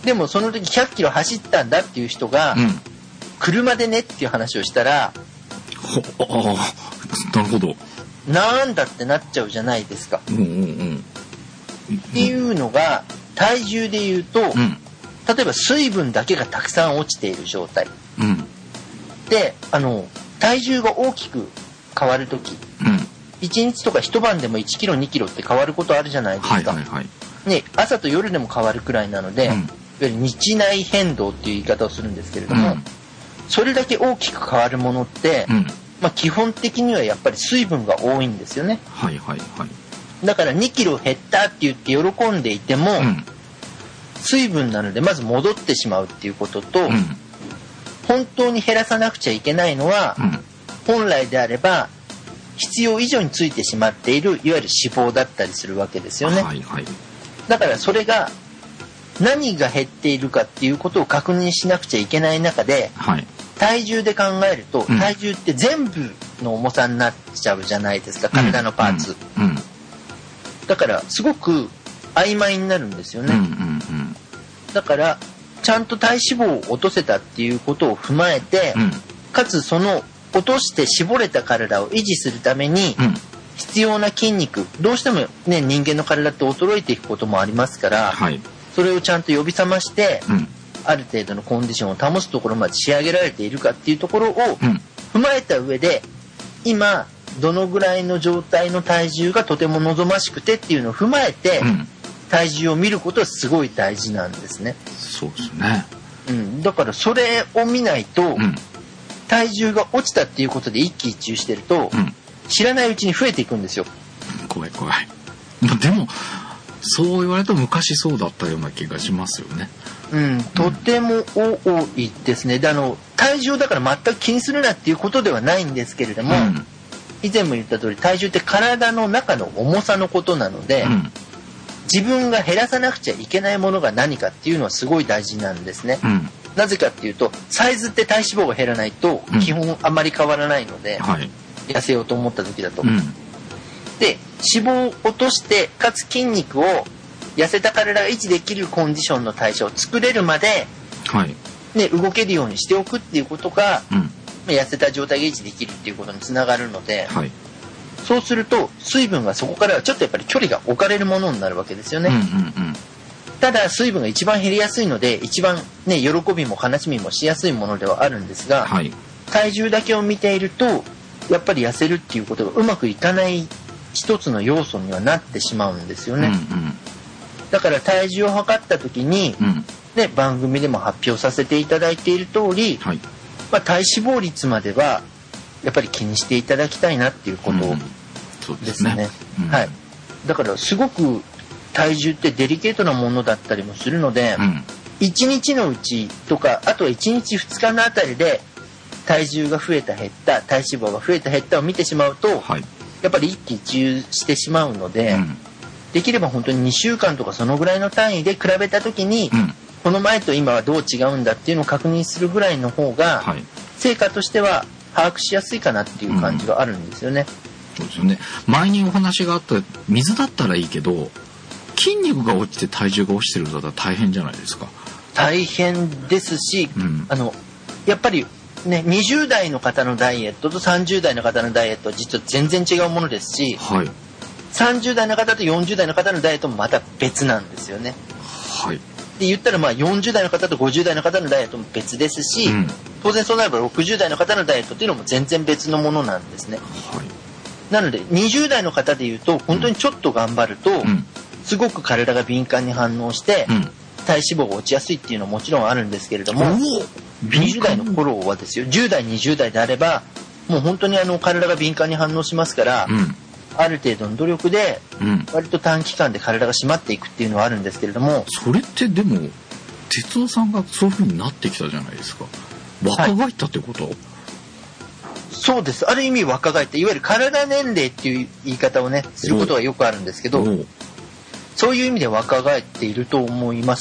でもその時ひゃっキロ走ったんだっていう人が、うん、車でねっていう話をしたら、 ほあなるほどなんだってなっちゃうじゃないですか、 うんうんうん、 っていうのが体重で言うと、うん、例えば水分だけがたくさん落ちている状態、うん、であの体重が大きく変わる時、うん、いちにちとか一晩でもいちキロにキロって変わることあるじゃないですか、はいはいはい、ね、朝と夜でも変わるくらいなので、うん、いわゆる日内変動っていう言い方をするんですけれども、うん、それだけ大きく変わるものって、うん、まあ、基本的にはやっぱり水分が多いんですよね、 はいはいはい、 だからにキロ減ったって言って喜んでいても、うん、水分なのでまず戻ってしまうっていうことと、うん、本当に減らさなくちゃいけないのは、うん、本来であれば必要以上についてしまっているいわゆる脂肪だったりするわけですよね、はいはい、だからそれが何が減っているかっていうことを確認しなくちゃいけない中で、はい、体重で考えると、うん、体重って全部の重さになっちゃうじゃないですか、体のパーツ、うんうんうん、だからすごく曖昧になるんですよね、うんうんうん、だからちゃんと体脂肪を落とせたっていうことを踏まえて、うん、かつその落として絞れた体を維持するために、うん、必要な筋肉どうしてもね人間の体って衰えていくこともありますから、はい、それをちゃんと呼び覚まして、うん、ある程度のコンディションを保つところまで仕上げられているかっていうところを踏まえた上で今どのぐらいの状態の体重がとても望ましくてっていうのを踏まえて、うん、体重を見ることはすごい大事なんですね。 そうですね、 うん、だからそれを見ないと、うん、体重が落ちたっていうことで一喜一憂してると、うん、知らないうちに増えていくんですよ。 怖い怖い。まあ、でもそう言われると昔そうだったような気がしますよね。 うん、とても多いですね。であの体重だから全く気にするなっていうことではないんですけれども、うん、以前も言った通り体重って体の中の重さのことなので、うん、自分が減らさなくちゃいけないものが何かっていうのはすごい大事なんですね、うん、なぜかっていうとサイズって体脂肪が減らないと基本あまり変わらないので、うん、はい、痩せようと思った時だと、うん、で脂肪を落としてかつ筋肉を痩せた体が維持できるコンディションの代謝を作れるまで、はいね、動けるようにしておくっていうことが、うん、痩せた状態が維持できるっていうことにつながるので、はい、そうすると水分がそこからはちょっとやっぱり距離が置かれるものになるわけですよね、うんうんうん、ただ水分が一番減りやすいので一番、ね、喜びも悲しみもしやすいものではあるんですが、はい、体重だけを見ているとやっぱり痩せるっていうことがうまくいかない一つの要素にはなってしまうんですよね、うんうん、だから体重を測った時に、うんね、番組でも発表させていただいている通り、はい、まあ、体脂肪率まではやっぱり気にしていただきたいなっていうことですね、うん、そうですね、うん、はい、だからすごく体重ってデリケートなものだったりもするので、うん、いちにちのうちとかあとはいちにちふつかのあたりで体重が増えた減った体脂肪が増えた減ったを見てしまうと、はい、やっぱり一喜一憂してしまうので、うん、できれば本当ににしゅうかんとかそのぐらいの単位で比べた時に、うん、この前と今はどう違うんだっていうのを確認するぐらいの方が、はい、成果としては把握しやすいかなっていう感じがあるんですよね、 うん、そうですよね。前にお話があった水だったらいいけど筋肉が落ちて体重が落ちてるんだったら大変じゃないですか。 大変ですし、うん、あのやっぱりね、にじゅう代の方のダイエットとさんじゅう代の方のダイエットは実は全然違うものですし、はい、さんじゅう代の方とよんじゅう代の方のダイエットもまた別なんですよね。はい、で言ったらまあよんじゅう代の方とごじゅう代の方のダイエットも別ですし、うん、当然そうなればろくじゅう代の方のダイエットっていうのも全然別のものなんですね、はい、なのでにじゅう代の方でいうと本当にちょっと頑張ると、うん、すごく体が敏感に反応して、うん、体脂肪が落ちやすいっていうのはもちろんあるんですけれども、にじゅう代の頃はですよ、じゅう代にじゅう代であればもう本当にあの体が敏感に反応しますから、うん、ある程度の努力で割と短期間で体が締まっていくっていうのはあるんですけれども、 それってでも哲夫さんがそういう風になってきたじゃないですか。若返ったってこと、はい、 そうです。ある意味若返って、いわゆる体年齢っていう言い方をねすることがよくあるんですけど、そういう意味で若返っていると思います。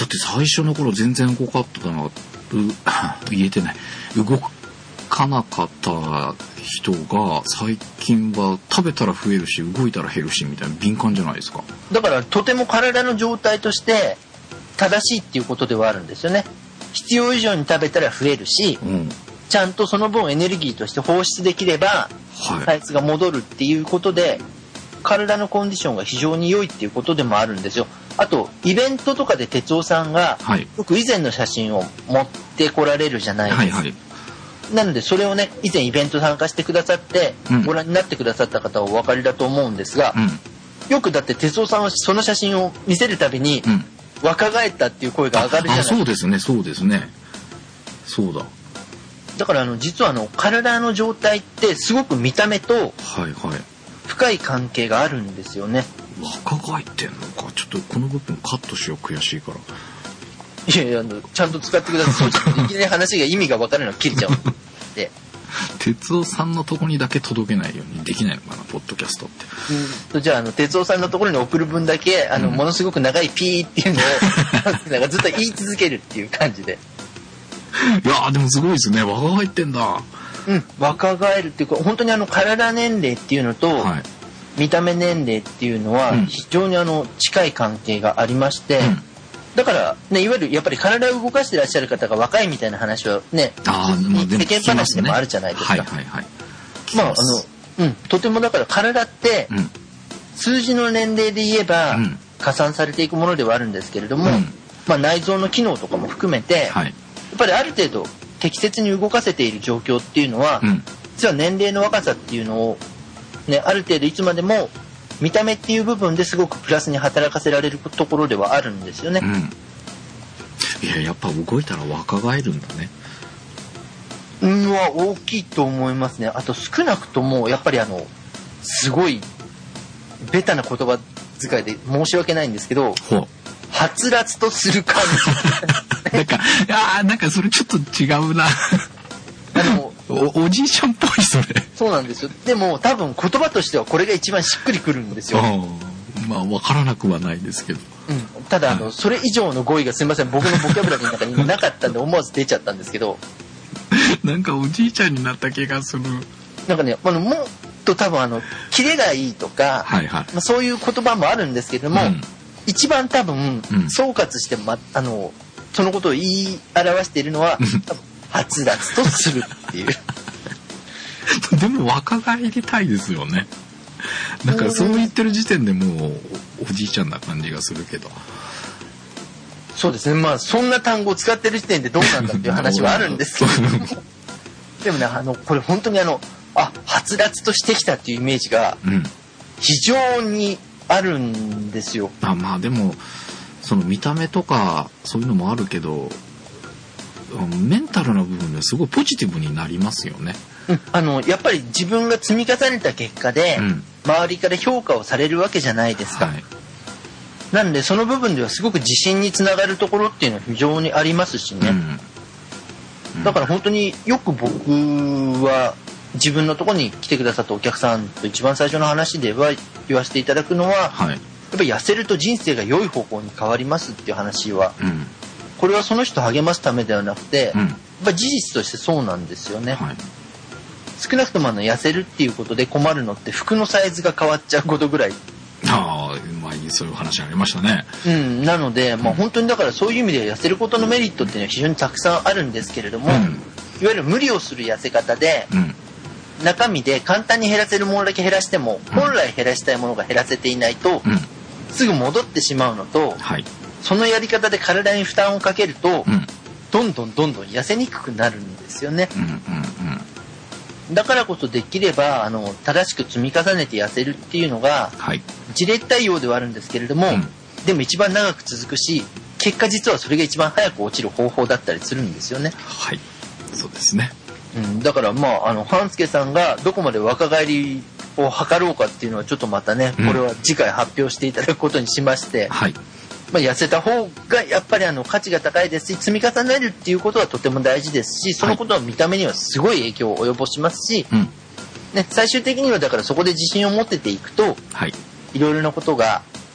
だって最初の頃全然動かったな、う言えてない動かなかった人が最近は食べたら増えるし動いたら減るしみたいな敏感じゃないですか。 だからとても体の状態として正しいっていうことではあるんですよね。必要以上に食べたら増えるし、うん、ちゃんとその分エネルギーとして放出できれば体質が戻るっていうことで、はい、体のコンディションが非常に良いっていうことでもあるんですよ。あとイベントとかで哲夫さんがよく以前の写真を持ってこられるじゃないですか、はいはい、なのでそれをね以前イベント参加してくださってご覧になってくださった方はお分かりだと思うんですが、うん、よくだって哲夫さんはその写真を見せるたびに、うん若返ったっていう声が上がるじゃないですか。 そうですねそうですねそうだ。 だからあの実はあの体の状態ってすごく見た目と深い関係があるんですよね。 若返ってんのか。ちょっとこの部分カットしよう悔しいから。 いやいやあのちゃんと使ってください。いきなり話が意味が分からないの切れちゃうで哲夫さんのとこにだけ届けないようにできないのかなポッドキャストって。 うんじゃああの哲夫さんのところに送る分だけあの、うん、ものすごく長いピーっていうのをなんかずっと言い続けるっていう感じで。 いやでもすごいですね若返ってんだ。 うん若返るっていうか本当にあの体年齢っていうのと、はい、見た目年齢っていうのは非常にあの近い関係がありまして、うんだからねいわゆるやっぱり体を動かしていらっしゃる方が若いみたいな話はねあ世間話でもあるじゃないですか。 はいはいはい。 まああのうんとてもだから体って、うん、数字の年齢で言えば、うん、加算されていくものではあるんですけれども、うん、まあ内臓の機能とかも含めて、はい、やっぱりある程度適切に動かせている状況っていうのは、うん、実は年齢の若さっていうのをねある程度いつまでも見た目っていう部分ですごくプラスに働かせられるところではあるんですよね、うん、 いややっぱ動いたら若返るんだね。 うんは大きいと思いますね。あと少なくともやっぱりあのすごいベタな言葉遣いで申し訳ないんですけどはつらつとする感じなんかいやなんかそれちょっと違うなあの お, おじいちゃんっぽいそれ。 そうなんですよ。でも多分言葉としてはこれが一番しっくりくるんですよ。 まあ分からなくはないですけど、 うん、ただあの、はい、それ以上の語彙がすみません僕のボキャブラリーの中になかったんで思わず出ちゃったんですけどなんかおじいちゃんになった気がする。 なんかねあのもっと多分あのキレがいいとか、はいはいまあ、そういう言葉もあるんですけれども、うん、一番多分、うん、総括して、ま、あのそのことを言い表しているのは多分はつらつとするっていうでも若返りたいですよね。だからそう言ってる時点でもうおじいちゃんな感じがするけど。 そうですねまあそんな単語を使ってる時点でどうなんだっていう話はあるんですけどでもねあのこれ本当にあのあはつらつとしてきたっていうイメージが非常にあるんですよ、 うん、あまあでもその見た目とかそういうのもあるけどメンタルの部分ですごいポジティブになりますよね、 うん、あのやっぱり自分が積み重ねた結果で、うん、周りから評価をされるわけじゃないですか、はい、なのでその部分ではすごく自信につながるところっていうのは非常にありますしね、うんうん、だから本当によく僕は自分のところに来てくださったお客さんと一番最初の話では言わせていただくのは、はい、やっぱり痩せると人生が良い方向に変わりますっていう話は、うんこれはその人を励ますためではなくて、うん、やっぱ事実としてそうなんですよね、はい、少なくともあの痩せるっていうことで困るのって服のサイズが変わっちゃうことぐらい。 ああ、まあ、そういう話ありましたね、 うん、なので、まあ、本当にだからそういう意味では痩せることのメリットっていうのは非常にたくさんあるんですけれども、うん、いわゆる無理をする痩せ方で、うん、中身で簡単に減らせるものだけ減らしても、うん、本来減らしたいものが減らせていないと、うん、すぐ戻ってしまうのと、はいそのやり方で体に負担をかけると、うん、どんどんどんどん痩せにくくなるんですよね、うんうんうん、だからこそできればあの正しく積み重ねて痩せるっていうのが、はい、じれったいようではあるんですけれども、うん、でも一番長く続くし結果実はそれが一番早く落ちる方法だったりするんですよね。 はいそうですね、 うん、だからまああの半助さんがどこまで若返りを図ろうかっていうのはちょっとまたね、うん、これは次回発表していただくことにしまして、はいまあ、痩せた方がやっぱりあの価値が高いですし積み重ねるっていうことはとても大事ですしそのことは見た目にはすごい影響を及ぼしますし、はいね、最終的にはだからそこで自信を持ってていくと、はい、いろいろなことが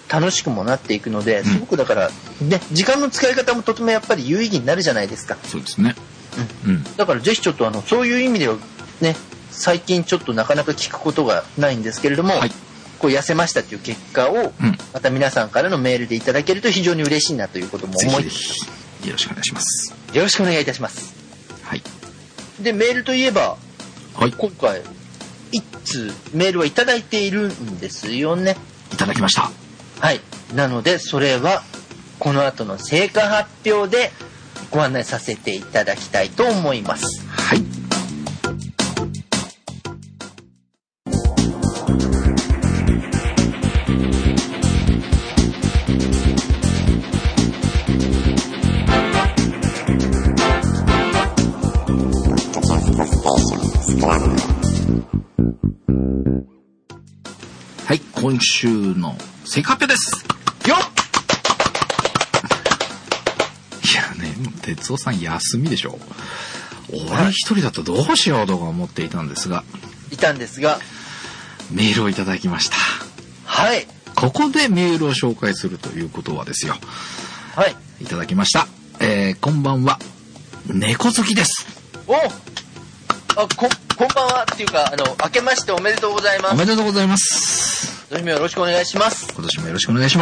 楽しくもなっていくので、すごくだからね、時間の使い方もとてもやっぱり有意義になるじゃないですか。 そうですね。 うん。うん、だからぜひちょっとあのそういう意味ではね、最近ちょっとなかなか聞くことがないんですけれども、はい、こう痩せましたという結果をまた皆さんからのメールでいただけると非常に嬉しいなということも思い、ぜひぜひよろしくお願いします。 よろしくお願いいたします。 はい。 でメールといえば、はい、今回一通メールはいただいているんですよね。 いただきました。 はい。なのでそれはこの後の成果発表でご案内させていただきたいと思います。 はい。はい、今週の成果発表ですよっ。 いやね、哲夫さん休みでしょ。俺一人だとどうしようとか思っていたんですがいたんですがメールをいただきました。 はい。 ここでメールを紹介するということはですよ。 はい。 いただきました。えー、こんばんは。猫好きです。 おあ、こ、こんばんはっていうか、あの、明けましておめでとうございます。 おめでとうございます。 今年もよろしくお願いします。 今年もよろしくお願いします。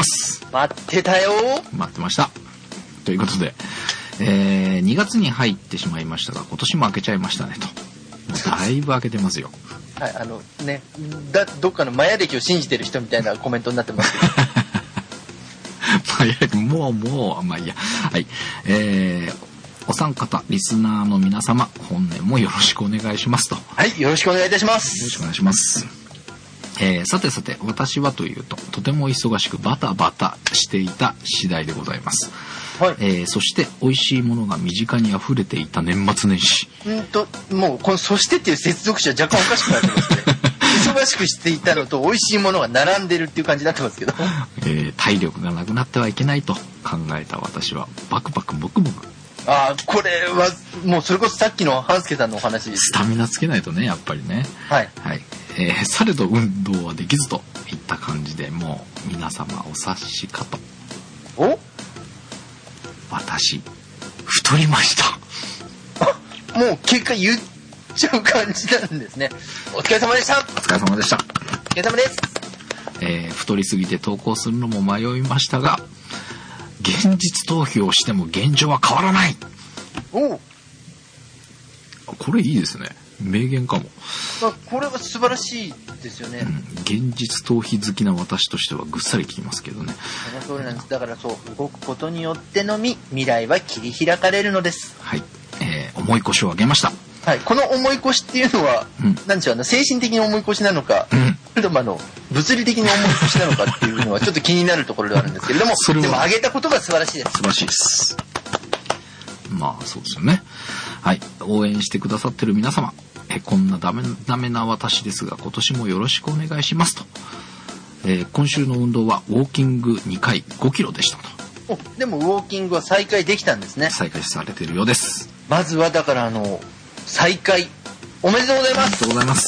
待ってたよ。 待ってました。ということで、えー、にがつに入ってしまいましたが、今年も明けちゃいましたねと。だいぶ明けてますよ。 はい、あのね、だ、どっかのマヤ歴を信じてる人みたいなコメントになってますけど。 マヤ歴、もうもう、まあいいや。はい。えー、お三方、リスナーの皆様、本年もよろしくお願いしますと。 はい、よろしくお願いいたします。 よろしくお願いします。えー、さてさて、私はというと、とても忙しくバタバタしていた次第でございます。はい。えー、そして美味しいものが身近に溢れていた年末年始。 うんと、もうこのそしてっていう接続詞は若干おかしくなってますね。忙しくしていたのと美味しいものが並んでるっていう感じになってますけど。 えー、体力がなくなってはいけないと考えた私はバクバクムクムク。 ああ、これはもうそれこそさっきの半助さんのお話です。 スタミナつけないとね、やっぱりね。 はい。 はい。えー、されど運動はできずといった感じで、もう皆様お察しかと。 お？ 私太りました。 あ、もう結果言っちゃう感じなんですね。お疲れ様でした。お疲れ様でした。お疲れ様です。 えー、太りすぎて投稿するのも迷いましたが、現実逃避をしても現状は変わらない。 おう、 これいいですね。名言かも。 まあ、これは素晴らしいですよね、うん、 現実逃避好きな私としてはぐっさり聞きますけどね。 その通りなんです。だからそう動くことによってのみ未来は切り開かれるのです。 はい、えー、重い腰を上げました。 はい、この重い腰っていうのは、うん、何でしょう、あの精神的に重い腰なのか、うん、それともあの物理的に重い腰なのかっていうのはちょっと気になるところではあるんですけれども、でも上げたことが素晴らしいです。 素晴らしいです。まあそうですよね。はい、応援してくださってる皆様、えこんなダメダメな私ですが今年もよろしくお願いしますと。えー、今週の運動はウォーキングにかいごキロでしたと。 お、でもウォーキングは再開できたんですね。 再開されているようです。 まずはだからあの再開おめでとうございます。 ありがとうございます。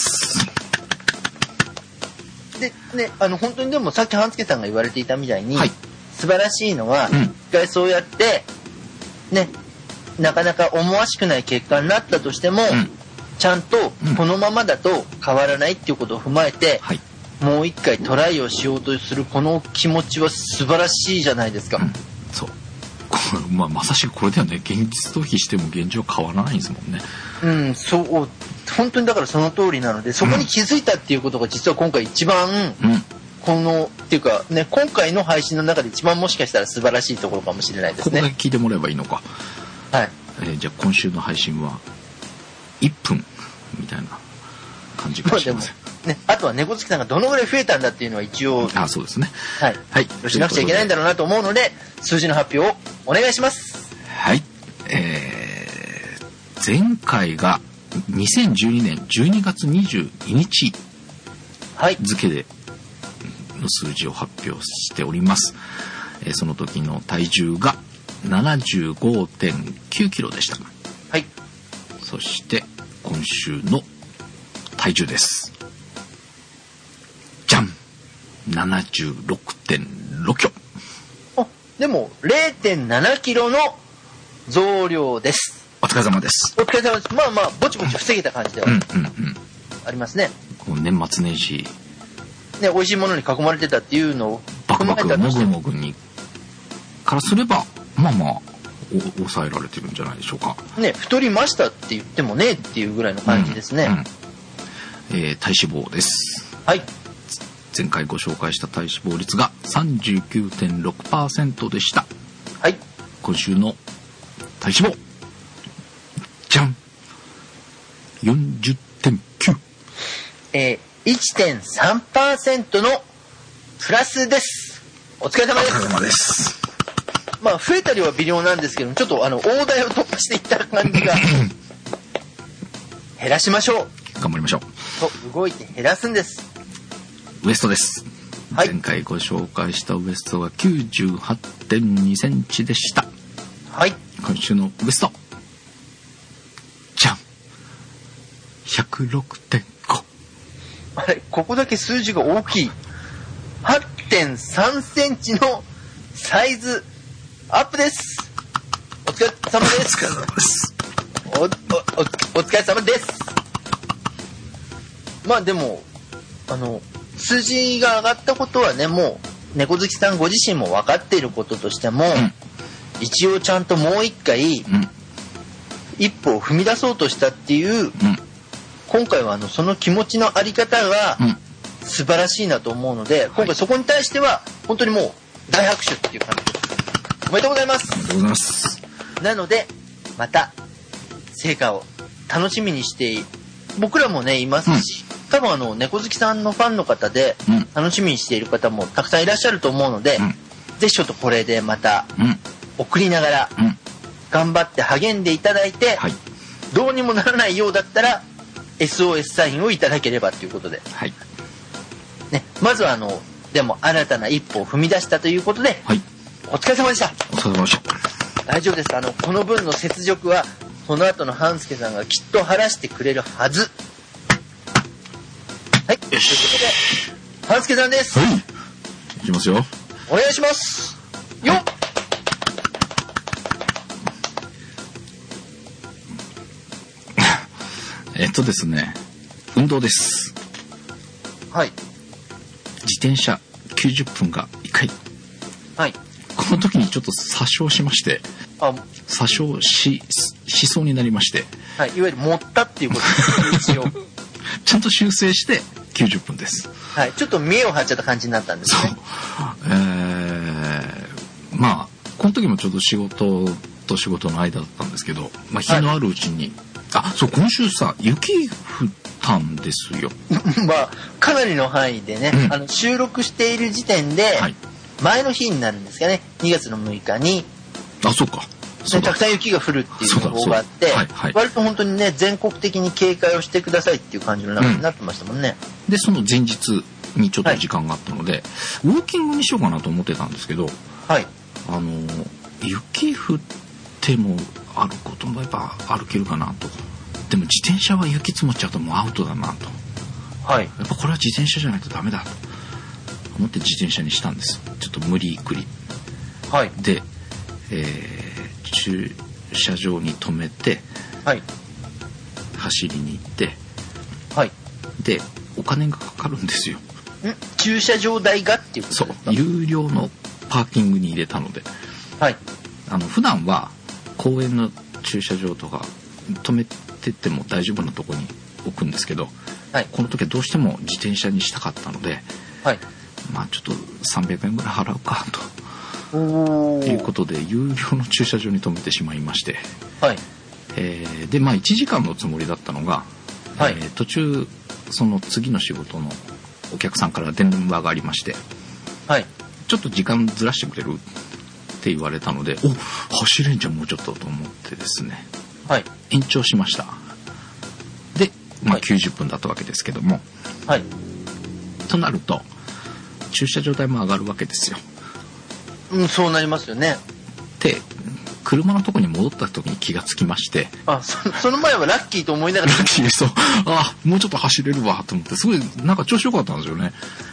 でね、あの本当にでもさっき半助さんが言われていたみたいに、はい、素晴らしいのは、うん、一回そうやってね、なかなか思わしくない結果になったとしても、うん、ちゃんとこのままだと変わらないっていうことを踏まえて、はい、もう一回トライをしようとするこの気持ちは素晴らしいじゃないですか。うん、 そう、まあ、まさしくこれだよね。現実逃避しても現状変わらないんですもんね。 うん、そう本当にだからその通りなので、そこに気づいたっていうことが実は今回一番、うん、このっていうかね、今回の配信の中で一番もしかしたら素晴らしいところかもしれないですね。 ここだけ聞いてもらえばいいのか。 はい。 えー、じゃあ今週の配信はいっぷんみたいな感じかもしれません。 ね、あとは猫好きさんがどのぐらい増えたんだっていうのは一応、 あ、そうですね。 はい。はい。しなくちゃいけないんだろうなと思うので、数字の発表をお願いします。 はい。えー、前回がにせんじゅうにねんじゅうにがつにじゅうににち付での数字を発表しております。えー、その時の体重が ななじゅうごてんきゅうキロでした。 はい。 そして今週の体重です。じゃん !ななじゅうろくてんろっキロ。 あ、でも れいてんななキロの増量です。 お疲れ様です。 お疲れ様です。まあまあぼちぼち防げた感じではありますね。 こう年末年始ね、美味しいものに囲まれてたっていうのをバクバクもぐもぐにからすればまあまあ抑えられてるんじゃないでしょうか。 ね、太りましたって言ってもねっていうぐらいの感じですね。うんうん、 えー、体脂肪です。 はい。 前回ご紹介した体脂肪率が さんじゅうきゅうてんろくパーセント でした。 はい。 今週の体脂肪じゃん よんじゅってんきゅう。 えー、いってんさんパーセント のプラスです。お疲れ様です。 お疲れ様です。 まあ増えた量は微量なんですけども、ちょっとあの大台を突破していった感じが減らしましょう。頑張りましょう。 と動いて減らすんです。 ウエストです。はい、前回ご紹介したウエストが きゅうじゅうはちてんにセンチでした。 はい。 今週のウエストじゃん ひゃくろくてんご。 あれ、ここだけ数字が大きい。はってんさんセンチのサイズアップです。お疲れ様です。 お疲れ様です。 お、お、お、お疲れ様です。まあでも、あの、数字が上がったことはね、もう、猫好きさんご自身も分かっていることとしても、うん、一応ちゃんともう一回、うん、一歩を踏み出そうとしたっていう、うん、今回はあの、その気持ちのあり方が、素晴らしいなと思うので、今回そこに対しては、本当にもう、大拍手っていう感じです。おめでとうございます。 おめでとうございます。 なので、また、成果を楽しみにして、僕らもね、いますし、うん、多分あの、猫好きさんのファンの方で、楽しみにしている方もたくさんいらっしゃると思うので、うん、ぜひちょっとこれでまた、送りながら、頑張って励んでいただいて、はい、どうにもならないようだったら、エスオーエス サインをいただければということで。 はい。 ね、まずはあの、でも新たな一歩を踏み出したということで、はい、お疲れ様でした。 お疲れ様でした。 大丈夫です。あの、この分の雪辱は、この後の半助さんがきっと晴らしてくれるはず。はい。ということで、半助さんです。 はい。いきますよ。 お願いします。よっ、はい、 えっとですね、運動です。 はい。 自転車きゅうじゅっぷんがいっかい。 はい。 この時にちょっと詐称しまして、あ、詐称し、しそうになりまして。 はい。いわゆる持ったっていうことです。一応。 ちゃんと修正してきゅうじゅっぷんです。 はい。ちょっと見栄を張っちゃった感じになったんですね。そう。 えー、まあ、この時もちょっと仕事と仕事の間だったんですけど、まあ、日のあるうちに、はい、あ、そう、今週さ、雪降ったんですよ。 まあ、かなりの範囲でね、うん、あの、収録している時点で、はい、前の日になるんですかね、にがつのむいかに、 あ、そうか。 そうたくさん雪が降るっていう情報があって、はいはい、割と本当にね、全国的に警戒をしてくださいっていう感じの中になってましたもんね。 うん、で、その前日にちょっと時間があったので、はい、ウォーキングにしようかなと思ってたんですけど、 はい。 あの、雪降っても歩くこともやっぱ歩けるかなと。でも自転車は雪積もっちゃうともうアウトだなと。 はい。 やっぱこれは自転車じゃないとダメだと思って自転車にしたんです。ちょっと無理くり。 はい。 で、えー、駐車場に止めて、 はい。 走りに行って、 はい。 で、お金がかかるんですよ。ん？ 駐車場代がっていうことですか？ そう。有料のパーキングに入れたので。 はい。 あの、普段は公園の駐車場とか止めてっても大丈夫なとこに置くんですけど、はい、この時はどうしても自転車にしたかったので、はい、まあちょっとさんびゃくえんぐらい払うかということで有料の駐車場に止めてしまいまして、はい、えー、でまあいちじかんのつもりだったのが、はい、えー、途中その次の仕事のお客さんから電話がありまして、はい、ちょっと時間ずらしてくれるって言われたので、お、走れんじゃんもうちょっとと思ってですね、はい、延長しました。で、まあ、きゅうじゅっぷんだったわけですけども、はい、となると駐車場代も上がるわけですよ。 うん、そうなりますよね。 で、車のとこに戻った時に気がつきまして、 あ、そ, その前はラッキーと思いながらラッキー、そう、あ、もうちょっと走れるわと思って、すごいなんか調子良かったんですよね。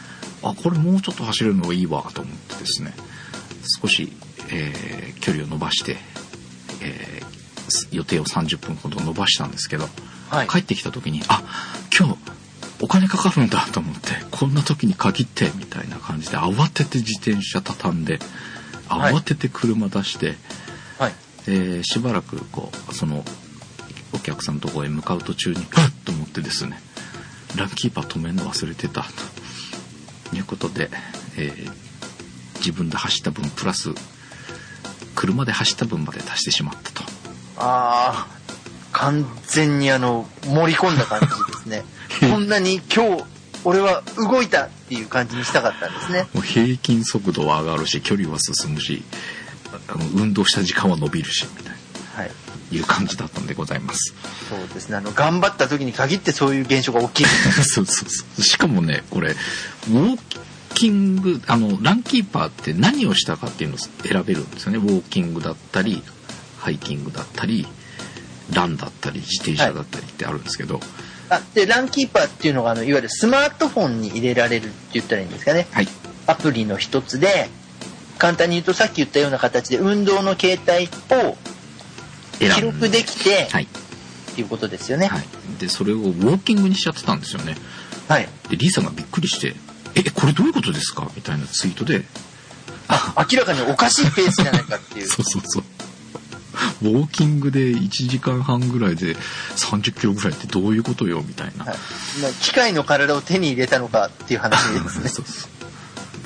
あこれもうちょっと走れるのがいいわと思ってですね、少し、えー、距離を伸ばして、えー、予定をさんじゅっぷんほど伸ばしたんですけど、はい、帰ってきた時にあ今日お金かかるんだと思って、こんな時に限ってみたいな感じで慌てて自転車畳んで慌てて車出して、はい、えー、しばらくこうそのお客さんのところへ向かう途中にふっと思ってですね、ランキーパー止めるの忘れてたということで、えー、自分で走った分プラス車で走った分まで足してしまったと。 ああ、完全にあの盛り込んだ感じですね。こんなに今日俺は動いたっていう感じにしたかったんですね。 もう平均速度は上がるし、距離は進むし、あの運動した時間は伸びるしみたいな、はい、いう感じだったんでございます。 そうですね。あの頑張った時に限ってそういう現象が起きる。 そうそうそう。しかもね、これウォーキング、あのランキーパーって何をしたかっていうのを選べるんですよね。ウォーキングだったり、ハイキングだったり、ランだったり、自転車だったりってあるんですけど。はい、 あでランキーパーっていうのがあのいわゆるスマートフォンに入れられるって言ったらいいんですかね。はい、アプリの一つで、簡単に言うとさっき言ったような形で運動の形態を記録できて、はい、っていうことですよね。はい、 でそれをウォーキングにしちゃってたんですよね。はい、でリーさんがびっくりして「えこれどういうことですか?」みたいなツイートで、 あ明らかにおかしいペースじゃないかっていう。 そうそうそう。ウォーキングでいちじかんはんぐらいでさんじゅっキロぐらいってどういうことよみたいな、はい、 機械の体を手に入れたのかっていう話ですね。そうそう。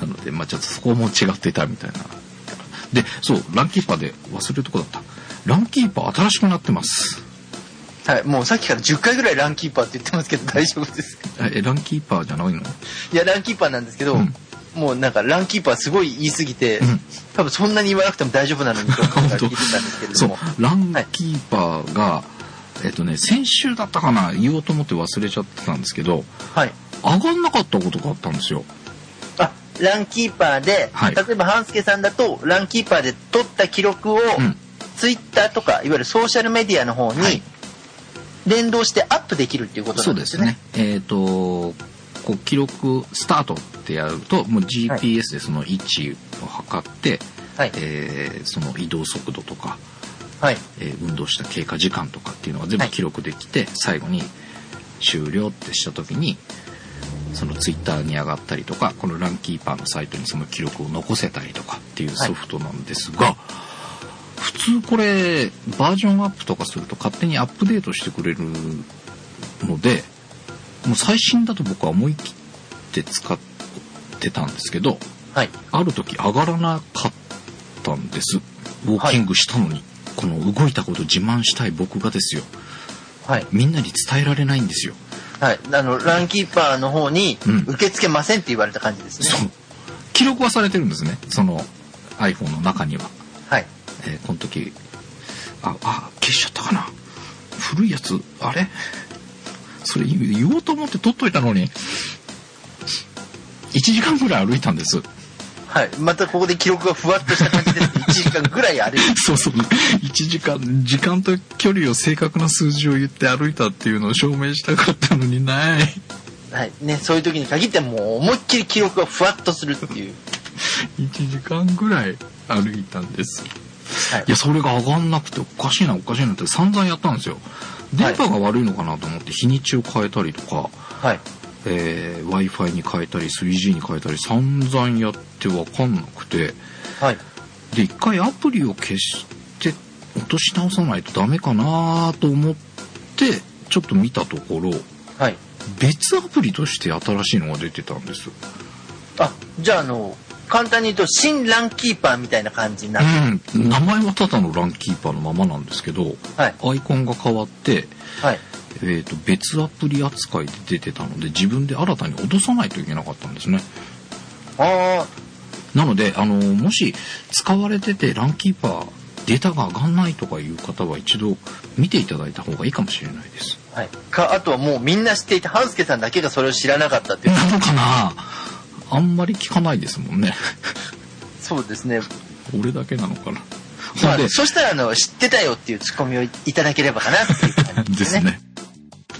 なのでまあちょっとそこも違ってたみたいな。でそうランキーパーで忘れるとこだった。ランキーパー新しくなってます。 はい、もうさっきからじゅっかいぐらいランキーパーって言ってますけど大丈夫ですか？ えランキーパーじゃないの？ いやランキーパーなんですけど、うん、もうなんかランキーパーすごい言い過ぎて、うん、多分そんなに言わなくても大丈夫なのにと思って聞いてたんですけれども。 そうランキーパーが、はい、えっとね先週だったかな、言おうと思って忘れちゃってたんですけど、はい、上がんなかったことがあったんですよ。 あランキーパーで、はい、例えば半助さんだとランキーパーで取った記録を、うん、ツイッターとかいわゆるソーシャルメディアの方に、はい、連動してアップできるっていうことなんですよね。 そうですね。えっとこう記録スタートってやるともう ジーピーエス でその位置を測って、はい、えー、その移動速度とか、はい、えー、運動した経過時間とかっていうのが全部記録できて、はい、最後に終了ってした時にそのツイッターに上がったりとか、このランキーパーのサイトにその記録を残せたりとかっていうソフトなんですが、はい、普通これバージョンアップとかすると勝手にアップデートしてくれるので、もう最新だと僕は思い切って使ってたんですけど、はい、ある時上がらなかったんです。ウォーキングしたのに、はい、この動いたこと自慢したい僕がですよ、はい、みんなに伝えられないんですよ。 はい、あのランキーパーの方に受け付けませんって言われた感じですね。 そう記録はされてるんですね、その iPhone の中には。はい、えー、この時ああ消しちゃったかな、古いやつあれそれ言おうと思って撮っといたのにいちじかんぐらい歩いたんです。 はい、またここで記録がふわっとした感じです。いちじかんぐらい歩いた。 そうそう、いちじかん時間と距離を正確な数字を言って歩いたっていうのを証明したかったのにない。 はいね、そういう時に限ってもう思いっきり記録がふわっとするっていう。 いちじかんぐらい歩いたんです。はい、いやそれが上がんなくておかしいなおかしいなって散々やったんですよ。電波が悪いのかなと思って日にちを変えたりとか、はい、えー、Wi-Fi に変えたり スリージー に変えたり散々やって分かんなくて、はい、で一回アプリを消して落とし直さないとダメかなと思ってちょっと見たところ、はい、別アプリとして新しいのが出てたんです。 あ、じゃああの簡単に言うと新ランキーパーみたいな感じになって、 うん、名前はただのランキーパーのままなんですけど、はい、アイコンが変わって、はい、えーと、別アプリ扱いで出てたので自分で新たに落とさないといけなかったんですね。あなのであのもし使われててランキーパーデータが上がんないとかいう方は一度見ていただいた方がいいかもしれないです。 はい、かあとはもうみんな知っていて半助さんだけがそれを知らなかったっていうなのかな。あんまり聞かないですもんね。 そうですね。 俺だけなのかな。 まあ、そしたらあの知ってたよっていうツッコミをいただければかなっていう感じですね。ですね。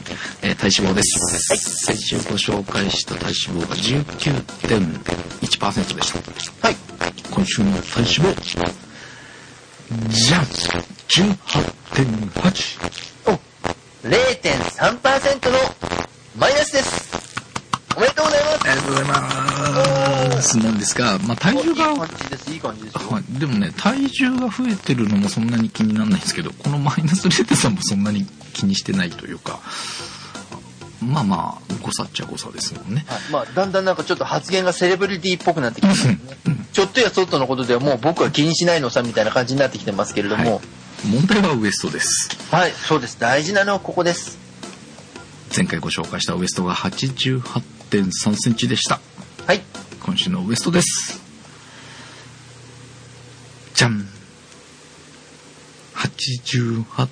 えー、体脂肪です。はい。先週ご紹介した体脂肪が じゅうきゅうてんいちパーセント でした。はい。今週の体脂肪、じゃん !じゅうはちてんはち。 お れいてんさんパーセント のマイナスです。おめでとうございます。 ありがとうございます。なんですが、まあ体重が。 いい感じです、いい感じですよ。 でもね、体重が増えてるのもそんなに気にならないんですけど、このマイナス れいてんさん もそんなに気にしてないというか、まあまあ、誤差っちゃ誤差ですもんね。 はい、まあ、だんだんなんかちょっと発言がセレブリティっぽくなってきてますね。うん、ちょっとやそっとのことではもう僕は気にしないのさみたいな感じになってきてますけれども。はい、 問題はウエストです。 はい、そうです。大事なのはここです。 前回ご紹介したウエストが はちじゅうはちてんさんセンチでした。 はい。 今週のウエストです。じゃん。はちじゅうはち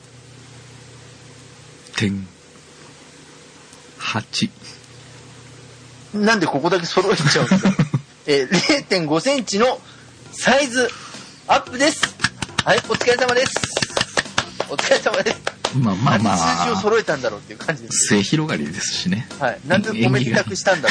てんはち。 なんでここだけ揃えちゃうんですか。えー、れいてんごセンチのサイズアップです。はい、お疲れ様です。お疲れ様です。 まあまあまあ。 数字を揃えたんだろうっていう感じです。 末広がりですしね。 はい。なんでごめんなくしたんだろ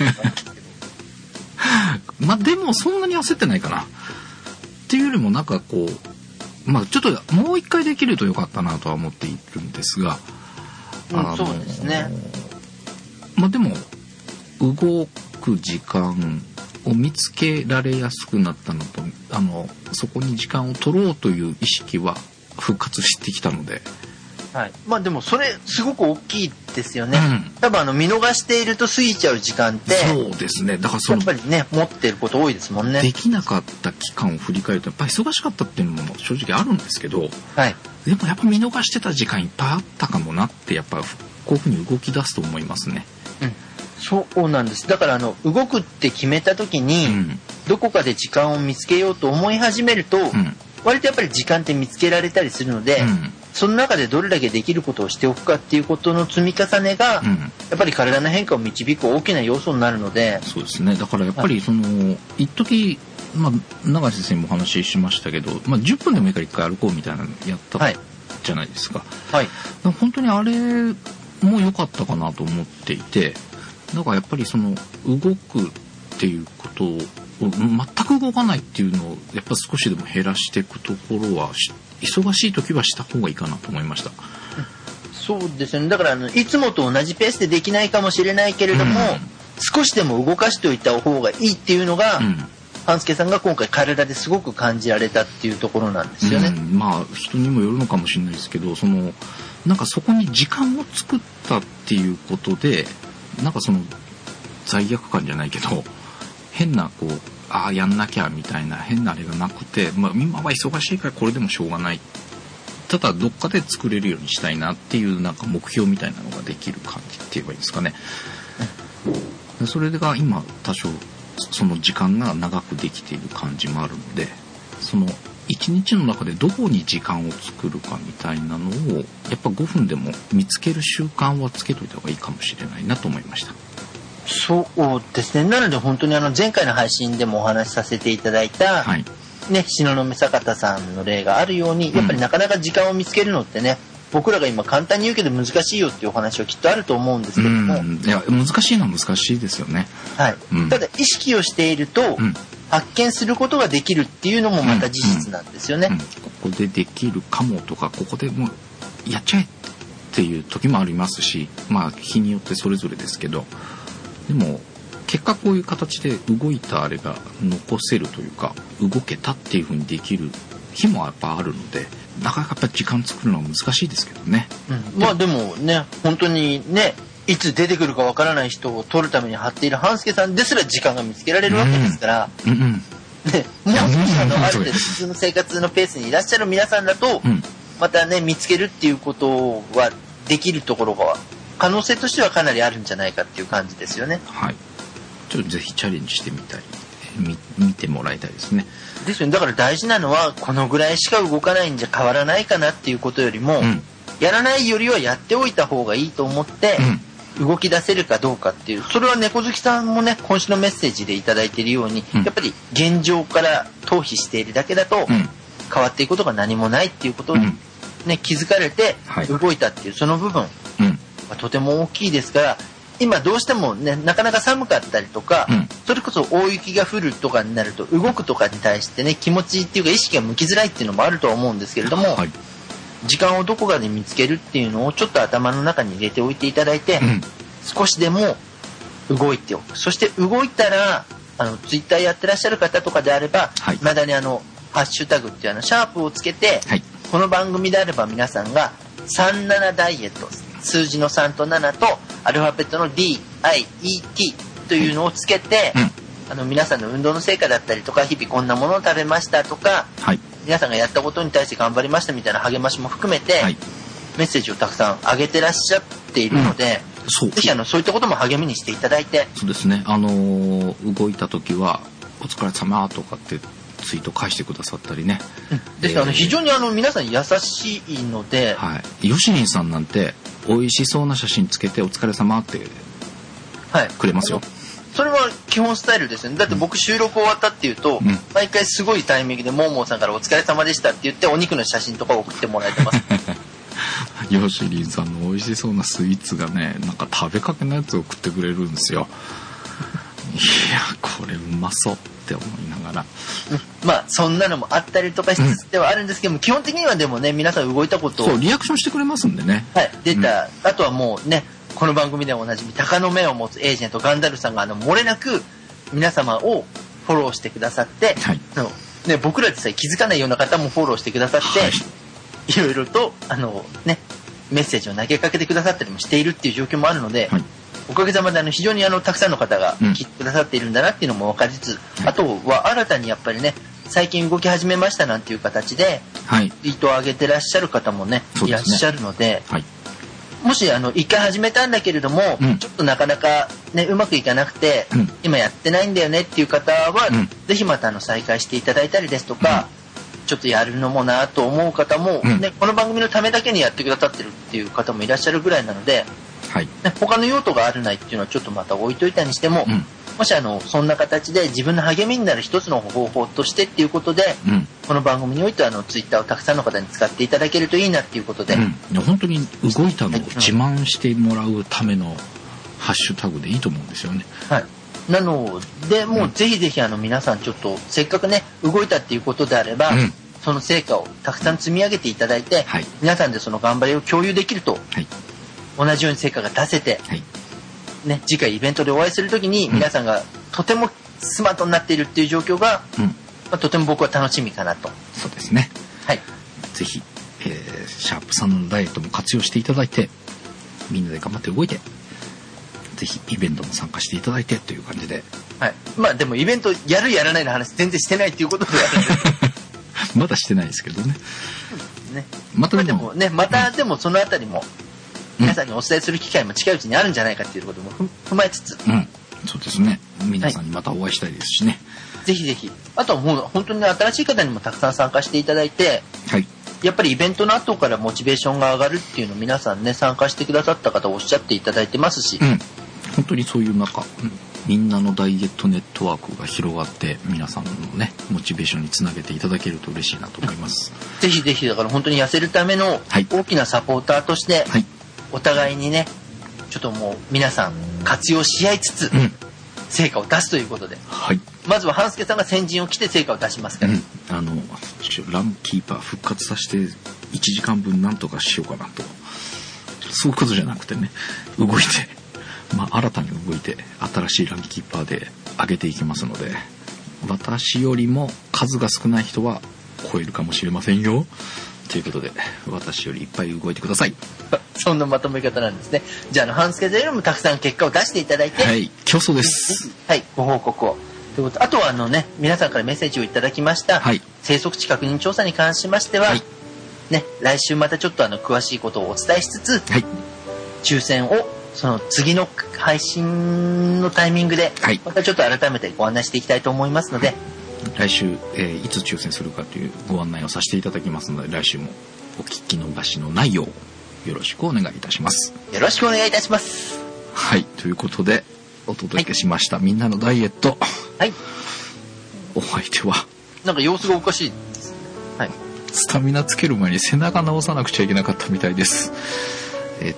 う。まあでもそんなに焦ってないかな。っていうよりもなんかこう、まあちょっともう一回できるとよかったなとは思っているんですが。 うん、そうですね。 まあでも動く時間を見つけられやすくなったのと、あのそこに時間を取ろうという意識は復活してきたので。 はい、まあでもそれすごく大きいですよね。うん、多分あの見逃していると過ぎちゃう時間ってそうですね。だからそのやっぱりね持っていること多いですもんね。 できなかった期間を振り返るとやっぱり忙しかったっていうのも正直あるんですけど、 はい、 でもやっぱ見逃してた時間いっぱいあったかもなってやっぱこういうふうに動き出すと思いますね。 うん、そうなんです。だからあの動くって決めた時に、うん、どこかで時間を見つけようと思い始めると、うん、割とやっぱり時間って見つけられたりするので。うんその中でどれだけできることをしておくかっていうことの積み重ねが、うん、やっぱり体の変化を導く大きな要素になるので。 そうですね。だからやっぱりその一時まあ永井先生もお話ししましたけど、まあじゅっぷんでもいいから一回歩こうみたいなのやったじゃないですか。はい。本当にあれも良かったかなと思っていて、だからやっぱりその動くっていうことを全く動かないっていうのをやっぱ少しでも減らしていくところは。忙しい時はした方がいいかなと思いました。 そうですね。だからあのいつもと同じペースでできないかもしれないけれども、うん、少しでも動かしておいた方がいいっていうのが、うん、半助さんが今回体ですごく感じられたっていうところなんですよね。 うん、まあ人にもよるのかもしれないですけど、そのなんかそこに時間を作ったっていうことで、なんかその罪悪感じゃないけど変なこう。ああやんなきゃみたいな変なあれがなくて、まあ、今は忙しいからこれでもしょうがない、ただどっかで作れるようにしたいなっていうなんか目標みたいなのができる感じって言えばいいですかね。それが今多少その時間が長くできている感じもあるので、その一日の中でどこに時間を作るかみたいなのをやっぱごふんでも見つける習慣はつけといた方がいいかもしれないなと思いました。 そうですね。なので本当にあの前回の配信でもお話しさせていただいた、はい、ね、東雲坂田さんの例があるように、やっぱりなかなか時間を見つけるのってね、僕らが今簡単に言うけど難しいよっていうお話はきっとあると思うんですけども、うん、いや難しいのは難しいですよね。 はい。うん、ただ意識をしていると、うん、発見することができるっていうのもまた事実なんですよね。 うんうんうん、ここでできるかもとか、ここでもうやっちゃえっていう時もありますし、まあ日によってそれぞれですけど、でも結果こういう形で動いたあれが残せるというか動けたっていう風にできる日もやっぱあるので、なかなかやっぱ時間作るのは難しいですけどね。 うん、まあでもね本当にねいつ出てくるかわからない人を取るために張っている半助さんですら時間が見つけられるわけですから、うんうんうん、ね、もう少しあのある程度普通の生活のペースにいらっしゃる皆さんだと、うん、またね見つけるっていうことはできるところが可能性としてはかなりあるんじゃないかっていう感じですよね。 はい。ちょっとぜひチャレンジしてみたい、見、見てもらいたいですね。 ですよね。だから大事なのはこのぐらいしか動かないんじゃ変わらないかなっていうことよりも、うん、やらないよりはやっておいた方がいいと思って、うん、動き出せるかどうかっていう、それは猫好きさんもね今週のメッセージでいただいているように、うん、やっぱり現状から逃避しているだけだと、うん、変わっていくことが何もないっていうことに、ね、気づかれて動いたっていうその部分、うんはとても大きいですから、今どうしてもね、なかなか寒かったりとか、うん、それこそ大雪が降るとかになると動くとかに対してね、気持ちっていうか意識が向きづらいっていうのもあるとは思うんですけれども、はい、時間をどこかで見つけるっていうのをちょっと頭の中に入れておいていただいて、うん、少しでも動いておく。そして動いたら、あのツイッターやってらっしゃる方とかであれば、はい、まだね、あのハッシュタグっていうあのシャープをつけて、はい、この番組であれば皆さんがさんじゅうななダイエット、数字のさんとななとアルファベットの ディーアイイーティー というのをつけて、はい、あの皆さんの運動の成果だったりとか、日々こんなものを食べましたとか、はい、皆さんがやったことに対して頑張りましたみたいな励ましも含めて、はい、メッセージをたくさん上げてらっしゃっているので、うん、そうぜひあのそういったことも励みにしていただいて。 そうですね、あのー、動いた時はお疲れ様とかってツイート返してくださったりね、 うん、ですから、えー、非常にあの皆さん優しいので、 はい、ヨシリンさんなんて美味しそうな写真つけてお疲れ様ってくれますよ、はい、 それは基本スタイルですよね。だって僕収録終わったっていうと、うん、毎回すごいタイミングでモーモーさんからお疲れ様でしたって言ってお肉の写真とか送ってもらえてますヨシリンさんの美味しそうなスイーツがね、なんか食べかけのやつを送ってくれるんですよいやこれうまそうって思いながら、 うん、まあそんなのもあったりとかしつつではあるんですけども、うん、基本的にはでもね、皆さん動いたことをそうリアクションしてくれますんでね、 はい、出た、うん、あとはもうね、この番組でもおなじみ鷹の目を持つエージェントガンダルさんがあの漏れなく皆様をフォローしてくださって、はい、のね、僕らでさえ気づかないような方もフォローしてくださって、はい、いろいろとあの、ね、メッセージを投げかけてくださったりもしているっていう状況もあるので、はい、おかげさまであの非常にあのたくさんの方が聞いてくださっているんだなっていうのも分かりつつ、うん、あとは新たにやっぱりね、最近動き始めましたなんていう形で、はい、ツイートを上げてらっしゃる方もね、いらっしゃるので、はい、もしあの一回始めたんだけれども、うん、ちょっとなかなか、ね、うまくいかなくて、うん、今やってないんだよねっていう方は、うん、ぜひまたあの再開していただいたりですとか、うん、ちょっとやるのもなと思う方も、うんね、この番組のためだけにやってくださってるっていう方もいらっしゃるぐらいなので、はいね、他の用途があるないっていうのはちょっとまた置いといたにしても、うん、もしあのそんな形で自分の励みになる一つの方法としてっていうことで、うん、この番組においてはあのツイッターをたくさんの方に使っていただけるといいなっていうことで、うん、 いや本当に動いたのを自慢してもらうためのハッシュタグでいいと思うんですよね。 はい、なのでもうぜひぜひあの皆さんちょっとせっかくね動いたっていうことであれば、うん、その成果をたくさん積み上げていただいて、はい、皆さんでその頑張りを共有できると、はい、同じように成果が出せて、はいね、次回イベントでお会いするときに皆さんがとてもスマートになっているっていう状況が、うんまあ、とても僕は楽しみかなと。 そうですね、はい、ぜひ、えー、シャープさんのダイエットも活用していただいて、みんなで頑張って動いて、ぜひイベントも参加していただいてという感じで、 はい、まあでもイベントやるやらないの話全然してないっていうことであるんでまだしてないですけどね。 ねまたでも、まあ、でもねまたでもそのあたりも、うん、皆さんにお伝えする機会も近いうちにあるんじゃないかっていうことも踏まえつつ、 うん、そうですね。皆さんにまたお会いしたいですしね。 はい、ぜひぜひ。あとはもう本当に、ね、新しい方にもたくさん参加していただいて、はい、やっぱりイベントの後からモチベーションが上がるっていうのを皆さんね参加してくださった方おっしゃっていただいてますし、うん、 本当にそういう中、うん、みんなのダイエットネットワークが広がって皆さんのねモチベーションにつなげていただけると嬉しいなと思います。 うん、ぜひぜひだから本当に痩せるための大きなサポーターとして、はい、お互いにねちょっともう皆さん活用し合いつつ、うん、成果を出すということで、はい、まずは半助さんが先陣を切って成果を出しますから、うん、 あのランキーパー復活させていちじかんぶんなんとかしようかなと、そういうことじゃなくてね、動いて、まあ、新たに動いて新しいランキーパーで上げていきますので、私よりも数が少ない人は超えるかもしれませんよということで、私よりいっぱい動いてください。 そんなまとめ方なんですね。じゃあ、あの半助さんよりもたくさん結果を出していただいて、 はい、競争です。 はい、ご報告を。ということ、あとはあのね、皆さんからメッセージをいただきました、はい、生息地確認調査に関しましては、はい、ね、来週またちょっとあの詳しいことをお伝えしつつ、はい、抽選をその次の配信のタイミングで、はい、またちょっと改めてご案内していきたいと思いますので、はい、 来週、えー、いつ抽選するかというご案内をさせていただきますので、来週もお聞き逃しのないようよろしくお願いいたします。 よろしくお願いいたします。 はい、ということでお届けしました、はい、みんなのダイエット。はい。お相手はなんか様子がおかしい。 はい。スタミナつける前に背中直さなくちゃいけなかったみたいです。えー、え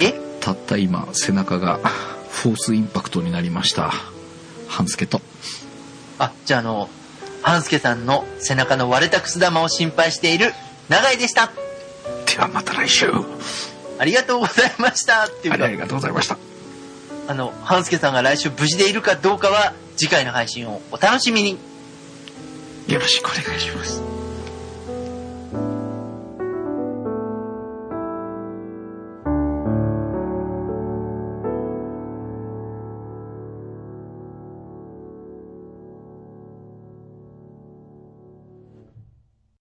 たった今背中がフォースインパクトになりました半助と。 あ、じゃああの半助さんの背中の割れたくす玉を心配している永井でした。 ではまた来週。 ありがとうございましたっていうか、 ありがとうございました。 あの半助さんが来週無事でいるかどうかは次回の配信をお楽しみに。 よろしくお願いします。